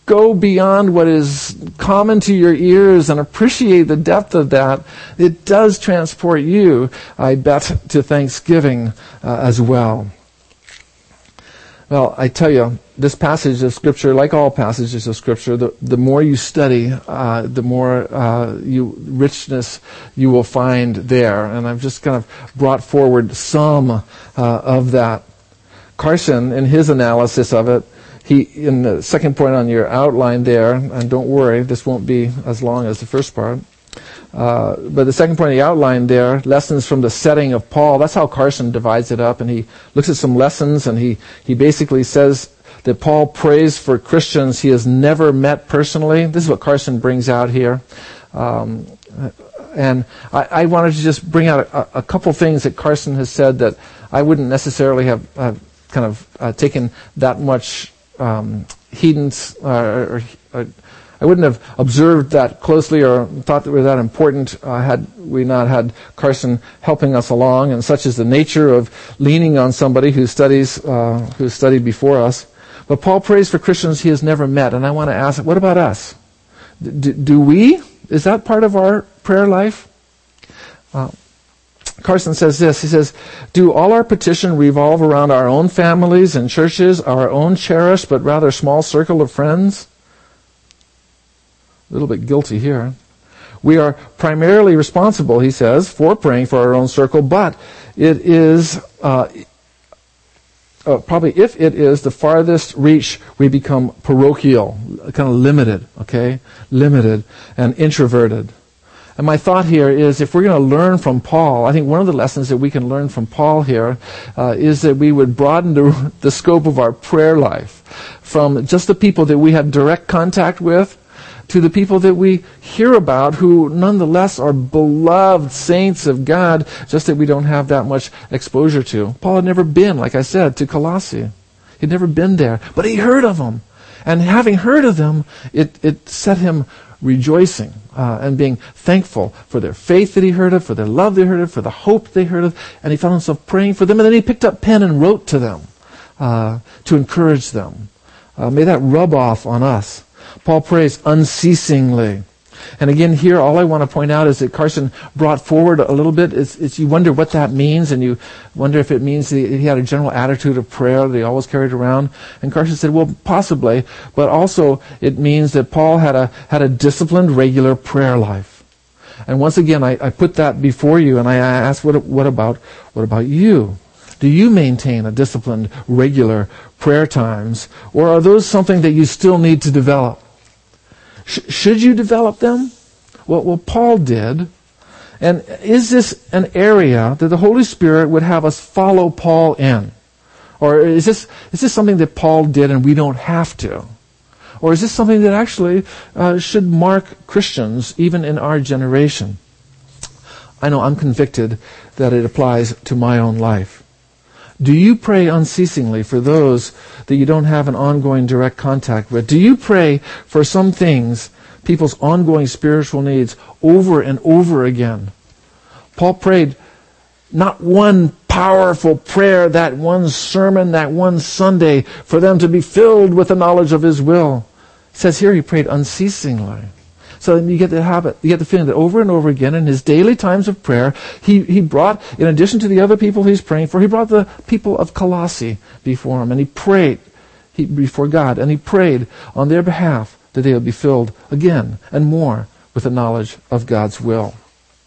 go beyond what is common to your ears and appreciate the depth of that, it does transport you, I bet, to Thanksgiving as well. Well, I tell you, this passage of Scripture, like all passages of Scripture, the more you study, the more richness you will find there. And I've just kind of brought forward some of that. Carson, in his analysis of it, in the second point on your outline there, and don't worry, this won't be as long as the first part, but the second point of the outline there, lessons from the setting of Paul, that's how Carson divides it up, and he looks at some lessons, and he basically says that Paul prays for Christians he has never met personally. This is what Carson brings out here. And I wanted to just bring out a couple things that Carson has said that I wouldn't necessarily have taken that much heedance, or I wouldn't have observed that closely or thought that were that important had we not had Carson helping us along. And such is the nature of leaning on somebody who studied before us. But Paul prays for Christians he has never met, and I want to ask, what about us? Do we? Is that part of our prayer life? Carson says this, he says, do all our petition revolve around our own families and churches, our own cherished but rather small circle of friends? A little bit guilty here. We are primarily responsible, he says, for praying for our own circle, but it is, probably if it is the farthest reach, we become parochial, kind of limited, okay? Limited and introverted. And my thought here is, if we're going to learn from Paul, I think one of the lessons that we can learn from Paul here is that we would broaden the scope of our prayer life from just the people that we have direct contact with to the people that we hear about who nonetheless are beloved saints of God, just that we don't have that much exposure to. Paul had never been, like I said, to Colossae. He'd never been there, but he heard of them. And having heard of them, it set him rejoicing and being thankful for their faith that he heard of, for their love they heard of, for the hope they heard of, and he found himself praying for them, and then he picked up pen and wrote to them to encourage them. May that rub off on us. Paul prays unceasingly. And again, here, all I want to point out is that Carson brought forward a little bit. It's you wonder what that means, and you wonder if it means that he had a general attitude of prayer that he always carried around. And Carson said, well, possibly, but also it means that Paul had a disciplined, regular prayer life. And once again, I put that before you, and I ask, what about you? Do you maintain a disciplined, regular prayer times, or are those something that you still need to develop? Should you develop them? Well, Paul did. And is this an area that the Holy Spirit would have us follow Paul in? Or is this something that Paul did and we don't have to? Or is this something that actually should mark Christians even in our generation? I know I'm convicted that it applies to my own life. Do you pray unceasingly for those that you don't have an ongoing direct contact with? Do you pray for some things, people's ongoing spiritual needs, over and over again? Paul prayed not one powerful prayer, that one sermon, that one Sunday, for them to be filled with the knowledge of His will. It says here he prayed unceasingly. So you get the habit, you get the feeling that over and over again in his daily times of prayer, he brought, in addition to the other people he's praying for, he brought the people of Colossae before him, and he prayed before God, and he prayed on their behalf that they would be filled again and more with the knowledge of God's will.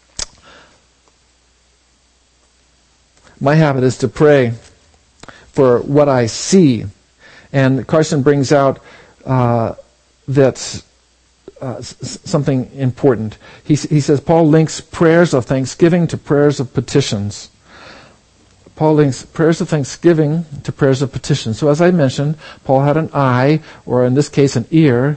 My habit is to pray for what I see, and Carson brings out that something important. He says Paul links prayers of thanksgiving to prayers of petitions. Paul links prayers of thanksgiving to prayers of petitions. So as I mentioned, Paul had an eye, or in this case an ear,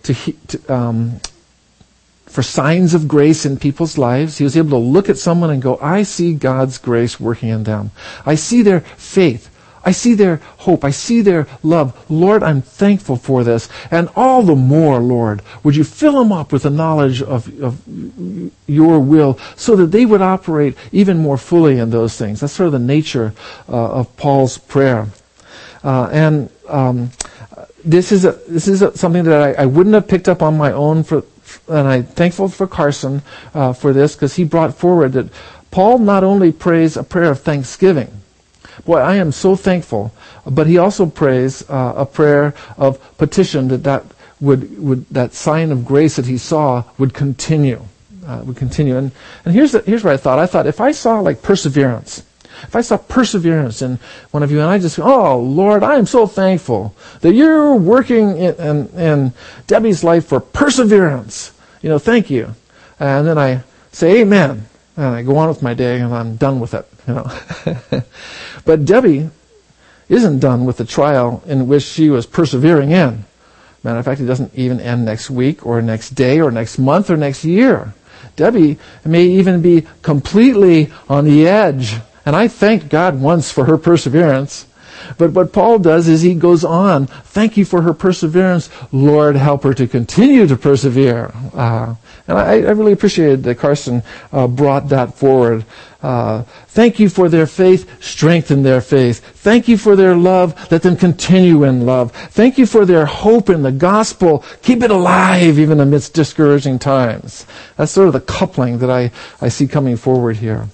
for signs of grace in people's lives. He was able to look at someone and go, I see God's grace working in them. I see their faith. I see their hope. I see their love. Lord, I'm thankful for this. And all the more, Lord, would you fill them up with the knowledge of your will so that they would operate even more fully in those things. That's sort of the nature of Paul's prayer. this is something that I wouldn't have picked up on my own, and I'm thankful for Carson for this, because he brought forward that Paul not only prays a prayer of thanksgiving. Boy, I am so thankful. But he also prays a prayer of petition that would that sign of grace that he saw would continue. And here's what I thought. I thought, if I saw like perseverance, if I saw perseverance in one of you, and I just, oh Lord, I am so thankful that you're working in Debbie's life for perseverance. Thank you. And then I say amen, and I go on with my day, and I'm done with it. But Debbie isn't done with the trial in which she was persevering in. Matter of fact, it doesn't even end next week or next day or next month or next year. Debbie may even be completely on the edge. And I thanked God once for her perseverance. But what Paul does is he goes on, thank you for her perseverance. Lord, help her to continue to persevere. And I really appreciated that Carson brought that forward. Thank you for their faith. Strengthen their faith. Thank you for their love. Let them continue in love. Thank you for their hope in the gospel. Keep it alive even amidst discouraging times. That's sort of the coupling that I see coming forward here.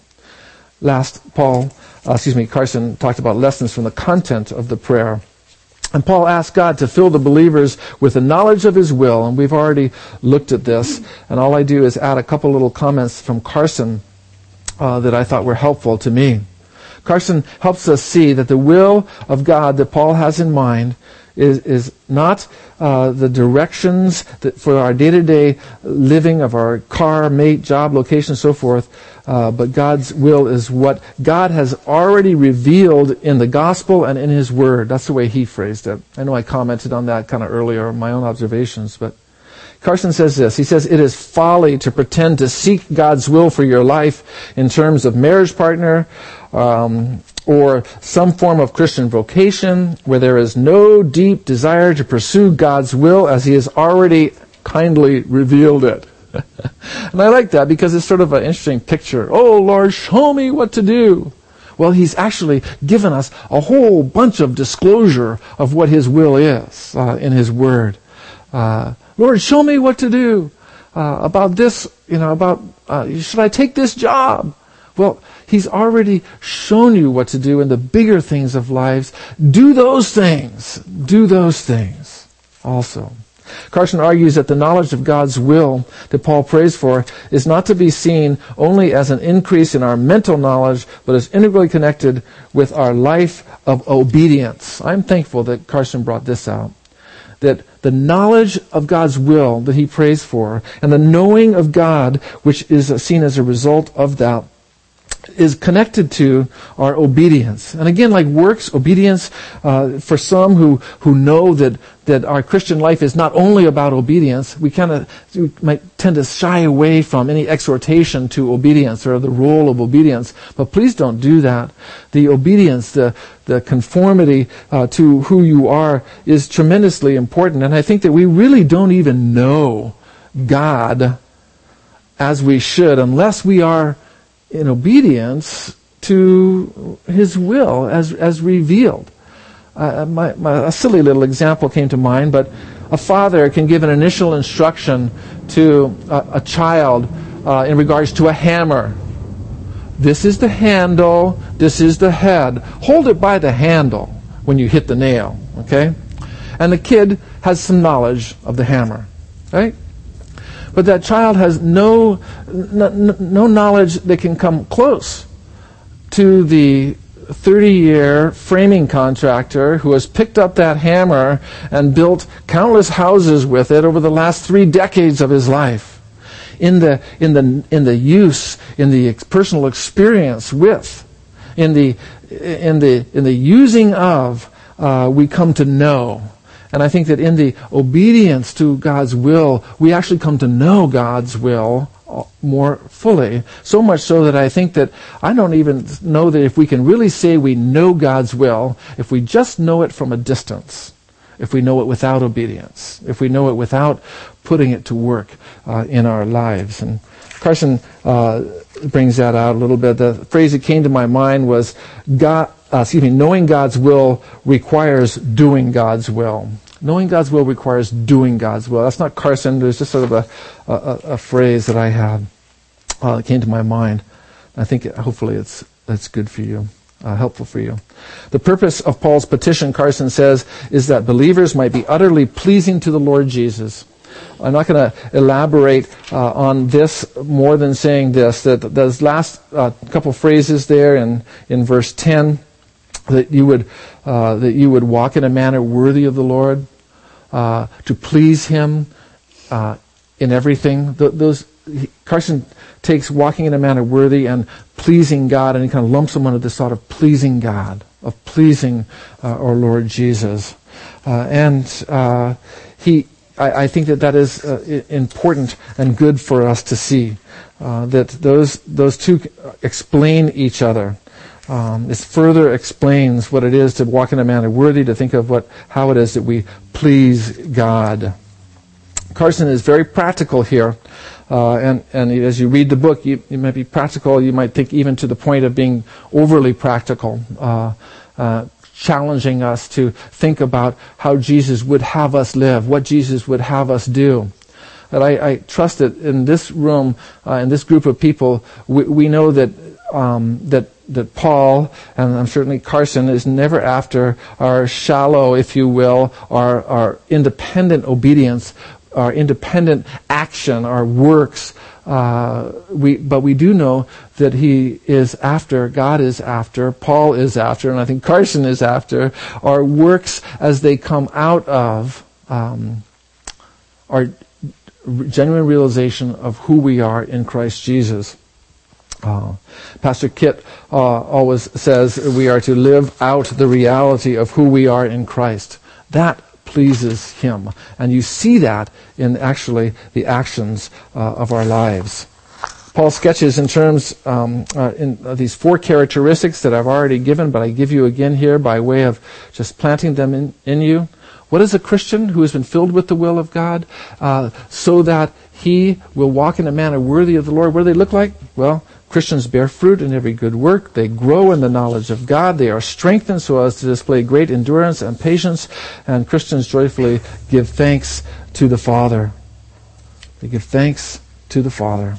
Carson talked about lessons from the content of the prayer. And Paul asked God to fill the believers with the knowledge of his will, and we've already looked at this, and all I do is add a couple little comments from Carson that I thought were helpful to me. Carson helps us see that the will of God that Paul has in mind is not the directions that for our day-to-day living of our car, mate, job, location, so forth, but God's will is what God has already revealed in the gospel and in his word. That's the way he phrased it. I know I commented on that kind of earlier, my own observations, but Carson says this. He says, it is folly to pretend to seek God's will for your life in terms of marriage partner, or some form of Christian vocation where there is no deep desire to pursue God's will as he has already kindly revealed it. And I like that because it's sort of an interesting picture. Oh, Lord, show me what to do. Well, he's actually given us a whole bunch of disclosure of what his will is in his word. Lord, show me what to do about this, should I take this job? Well, he's already shown you what to do in the bigger things of lives. Do those things. Do those things also. Carson argues that the knowledge of God's will that Paul prays for is not to be seen only as an increase in our mental knowledge, but is integrally connected with our life of obedience. I'm thankful that Carson brought this out. That the knowledge of God's will that he prays for, and the knowing of God, which is seen as a result of that, is connected to our obedience. And again, like works, obedience, for some who know that our Christian life is not only about obedience, we might tend to shy away from any exhortation to obedience or the role of obedience. But please don't do that. The obedience, the conformity to who you are is tremendously important. And I think that we really don't even know God as we should unless we are in obedience to his will as revealed. A silly little example came to mind, but a father can give an initial instruction to a child in regards to a hammer. This is the handle, this is the head. Hold it by the handle when you hit the nail, okay? And the kid has some knowledge of the hammer, right? But that child has no knowledge that can come close to the 30-year framing contractor who has picked up that hammer and built countless houses with it over the last 3 decades of his life. In the use, in the personal experience with, in the using of, we come to know. And I think that in the obedience to God's will, we actually come to know God's will more fully. So much so that I think that I don't even know that if we can really say we know God's will, if we just know it from a distance, if we know it without obedience, if we know it without putting it to work in our lives. And Carson brings that out a little bit. The phrase that came to my mind was knowing God's will requires doing God's will. Knowing God's will requires doing God's will. That's not Carson. There's just sort of a phrase that I had that came to my mind. I think hopefully that's good for you, helpful for you. The purpose of Paul's petition, Carson says, is that believers might be utterly pleasing to the Lord Jesus. I'm not going to elaborate on this more than saying this, that those last couple phrases there in verse 10, that you would walk in a manner worthy of the Lord, to please Him in everything. Carson takes walking in a manner worthy and pleasing God, and he kind of lumps them under this thought of pleasing God, of pleasing our Lord Jesus. I think that is important and good for us to see, that those two explain each other. This further explains what it is to walk in a manner worthy, to think of how it is that we please God. Carson is very practical here, and as you read the book, you might be practical. You might think even to the point of being overly practical, challenging us to think about how Jesus would have us live, what Jesus would have us do. But I trust that in this room, in this group of people, we know that Paul, and I'm certainly Carson, is never after our shallow, if you will, our independent obedience, our independent action, our works. But we do know that he is after, God is after, Paul is after, and I think Carson is after, our works as they come out of our genuine realization of who we are in Christ Jesus. Pastor Kit always says we are to live out the reality of who we are in Christ. That pleases Him. And you see that in actually the actions of our lives. Paul sketches in terms in these four characteristics that I've already given, but I give you again here by way of just planting them in you. What is a Christian who has been filled with the will of God so that he will walk in a manner worthy of the Lord? What do they look like? Well, Christians bear fruit in every good work. They grow in the knowledge of God. They are strengthened so as to display great endurance and patience. And Christians joyfully give thanks to the Father. They give thanks to the Father.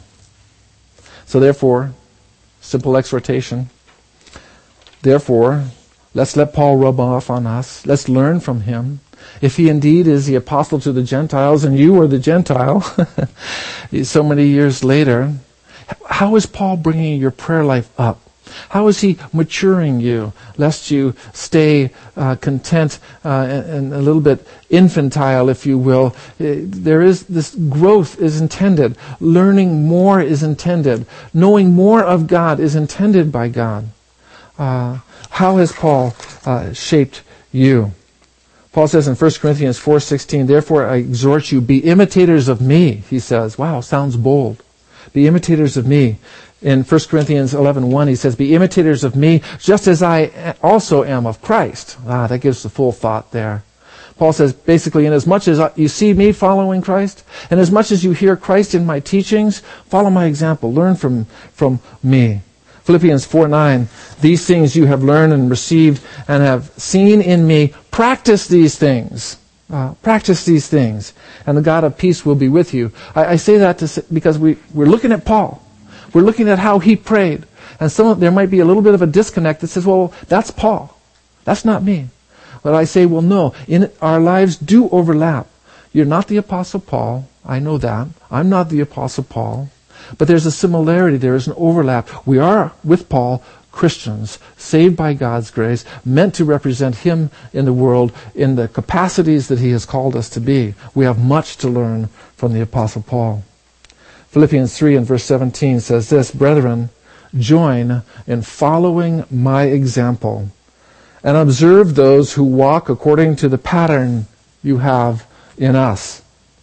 So therefore, simple exhortation. Therefore, let's let Paul rub off on us. Let's learn from him. If he indeed is the apostle to the Gentiles, and you are the Gentile, so many years later, how is Paul bringing your prayer life up? How is he maturing you, lest you stay content and a little bit infantile, if you will? There is this growth is intended. Learning more is intended. Knowing more of God is intended by God. How has Paul shaped you? Paul says in 1 Corinthians 4:16, therefore I exhort you, be imitators of me, he says. Wow, sounds bold. Be imitators of me. In 1 Corinthians 11:1, he says, be imitators of me, just as I also am of Christ. That gives the full thought there. Paul says, basically, in as much as you see me following Christ, and as much as you hear Christ in my teachings, follow my example. Learn from me. Philippians 4:9, these things you have learned and received and have seen in me. Practice these things. Practice these things, and the God of peace will be with you. I say that because we're looking at Paul. We're looking at how he prayed. And there might be a little bit of a disconnect that says, well, that's Paul. That's not me. But I say, well, no. Our lives do overlap. You're not the Apostle Paul. I know that. I'm not the Apostle Paul. But there's a similarity. There is an overlap. We are, with Paul, Christians, saved by God's grace, meant to represent Him in the world in the capacities that He has called us to be. We have much to learn from the Apostle Paul. Philippians 3 and verse 17 says this, brethren, join in following my example and observe those who walk according to the pattern you have in us.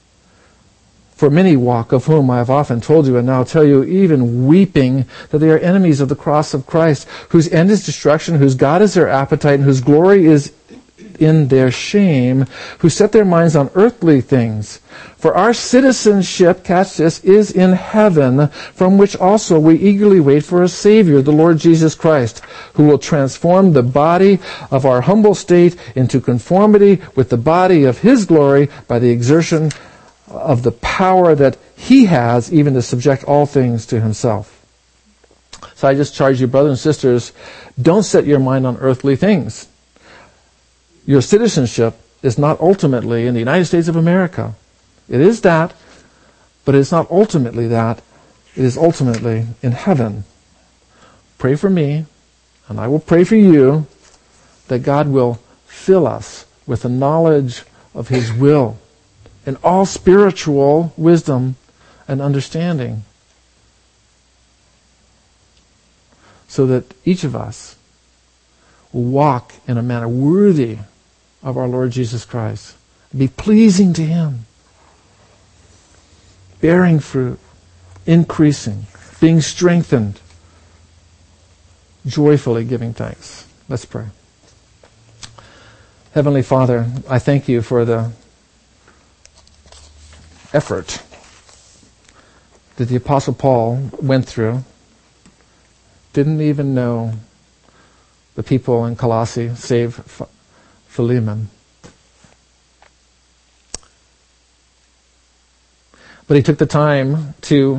For many walk, of whom I have often told you and now tell you, even weeping, that they are enemies of the cross of Christ, whose end is destruction, whose God is their appetite, and whose glory is in their shame, who set their minds on earthly things. For our citizenship, catch this, is in heaven, from which also we eagerly wait for a Savior, the Lord Jesus Christ, who will transform the body of our humble state into conformity with the body of His glory by the exertion of the power that He has even to subject all things to Himself. So I just charge you, brothers and sisters, don't set your mind on earthly things. Your citizenship is not ultimately in the United States of America. It is that, but it's not ultimately that. It is ultimately in heaven. Pray for me, and I will pray for you, that God will fill us with the knowledge of His will and all spiritual wisdom and understanding, so that each of us will walk in a manner worthy of our Lord Jesus Christ, be pleasing to Him, bearing fruit, increasing, being strengthened, joyfully giving thanks. Let's pray. Heavenly Father, I thank You for the effort that the Apostle Paul went through. Didn't even know the people in Colossae, save Philemon. But he took the time to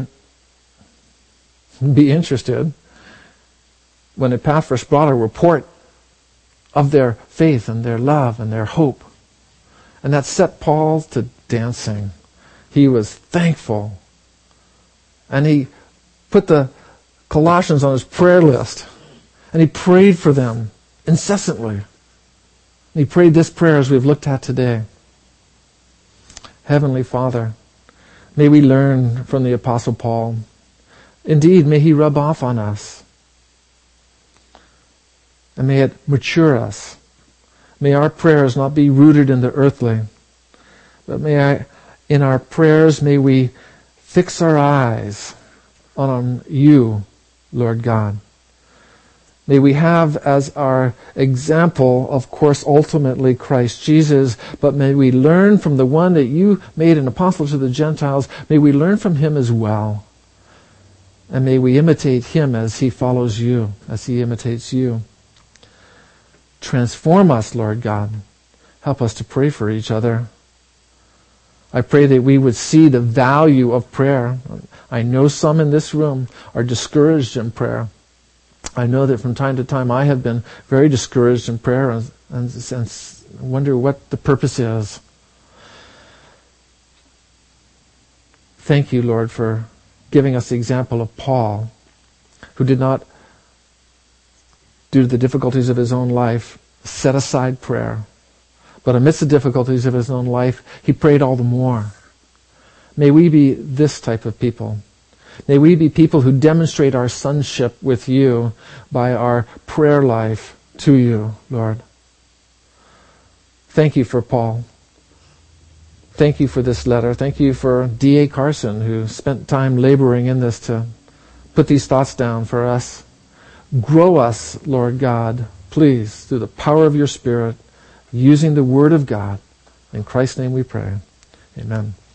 be interested when Epaphras brought a report of their faith and their love and their hope. And that set Paul to dancing. He was thankful. And he put the Colossians on his prayer list. And he prayed for them incessantly. And he prayed this prayer as we've looked at today. Heavenly Father, may we learn from the Apostle Paul. Indeed, may he rub off on us. And may it mature us. May our prayers not be rooted in the earthly, but in our prayers, may we fix our eyes on You, Lord God. May we have as our example, of course, ultimately Christ Jesus, but may we learn from the one that You made an apostle to the Gentiles. May we learn from Him as well. And may we imitate Him as He follows You, as He imitates You. Transform us, Lord God. Help us to pray for each other. I pray that we would see the value of prayer. I know some in this room are discouraged in prayer. I know that from time to time I have been very discouraged in prayer and wonder what the purpose is. Thank You, Lord, for giving us the example of Paul, who did not, due to the difficulties of his own life, set aside prayer. But amidst the difficulties of his own life, he prayed all the more. May we be this type of people. May we be people who demonstrate our sonship with You by our prayer life to You, Lord. Thank You for Paul. Thank You for this letter. Thank You for D.A. Carson, who spent time laboring in this to put these thoughts down for us. Grow us, Lord God, please, through the power of Your Spirit, using the Word of God. In Christ's name we pray. Amen.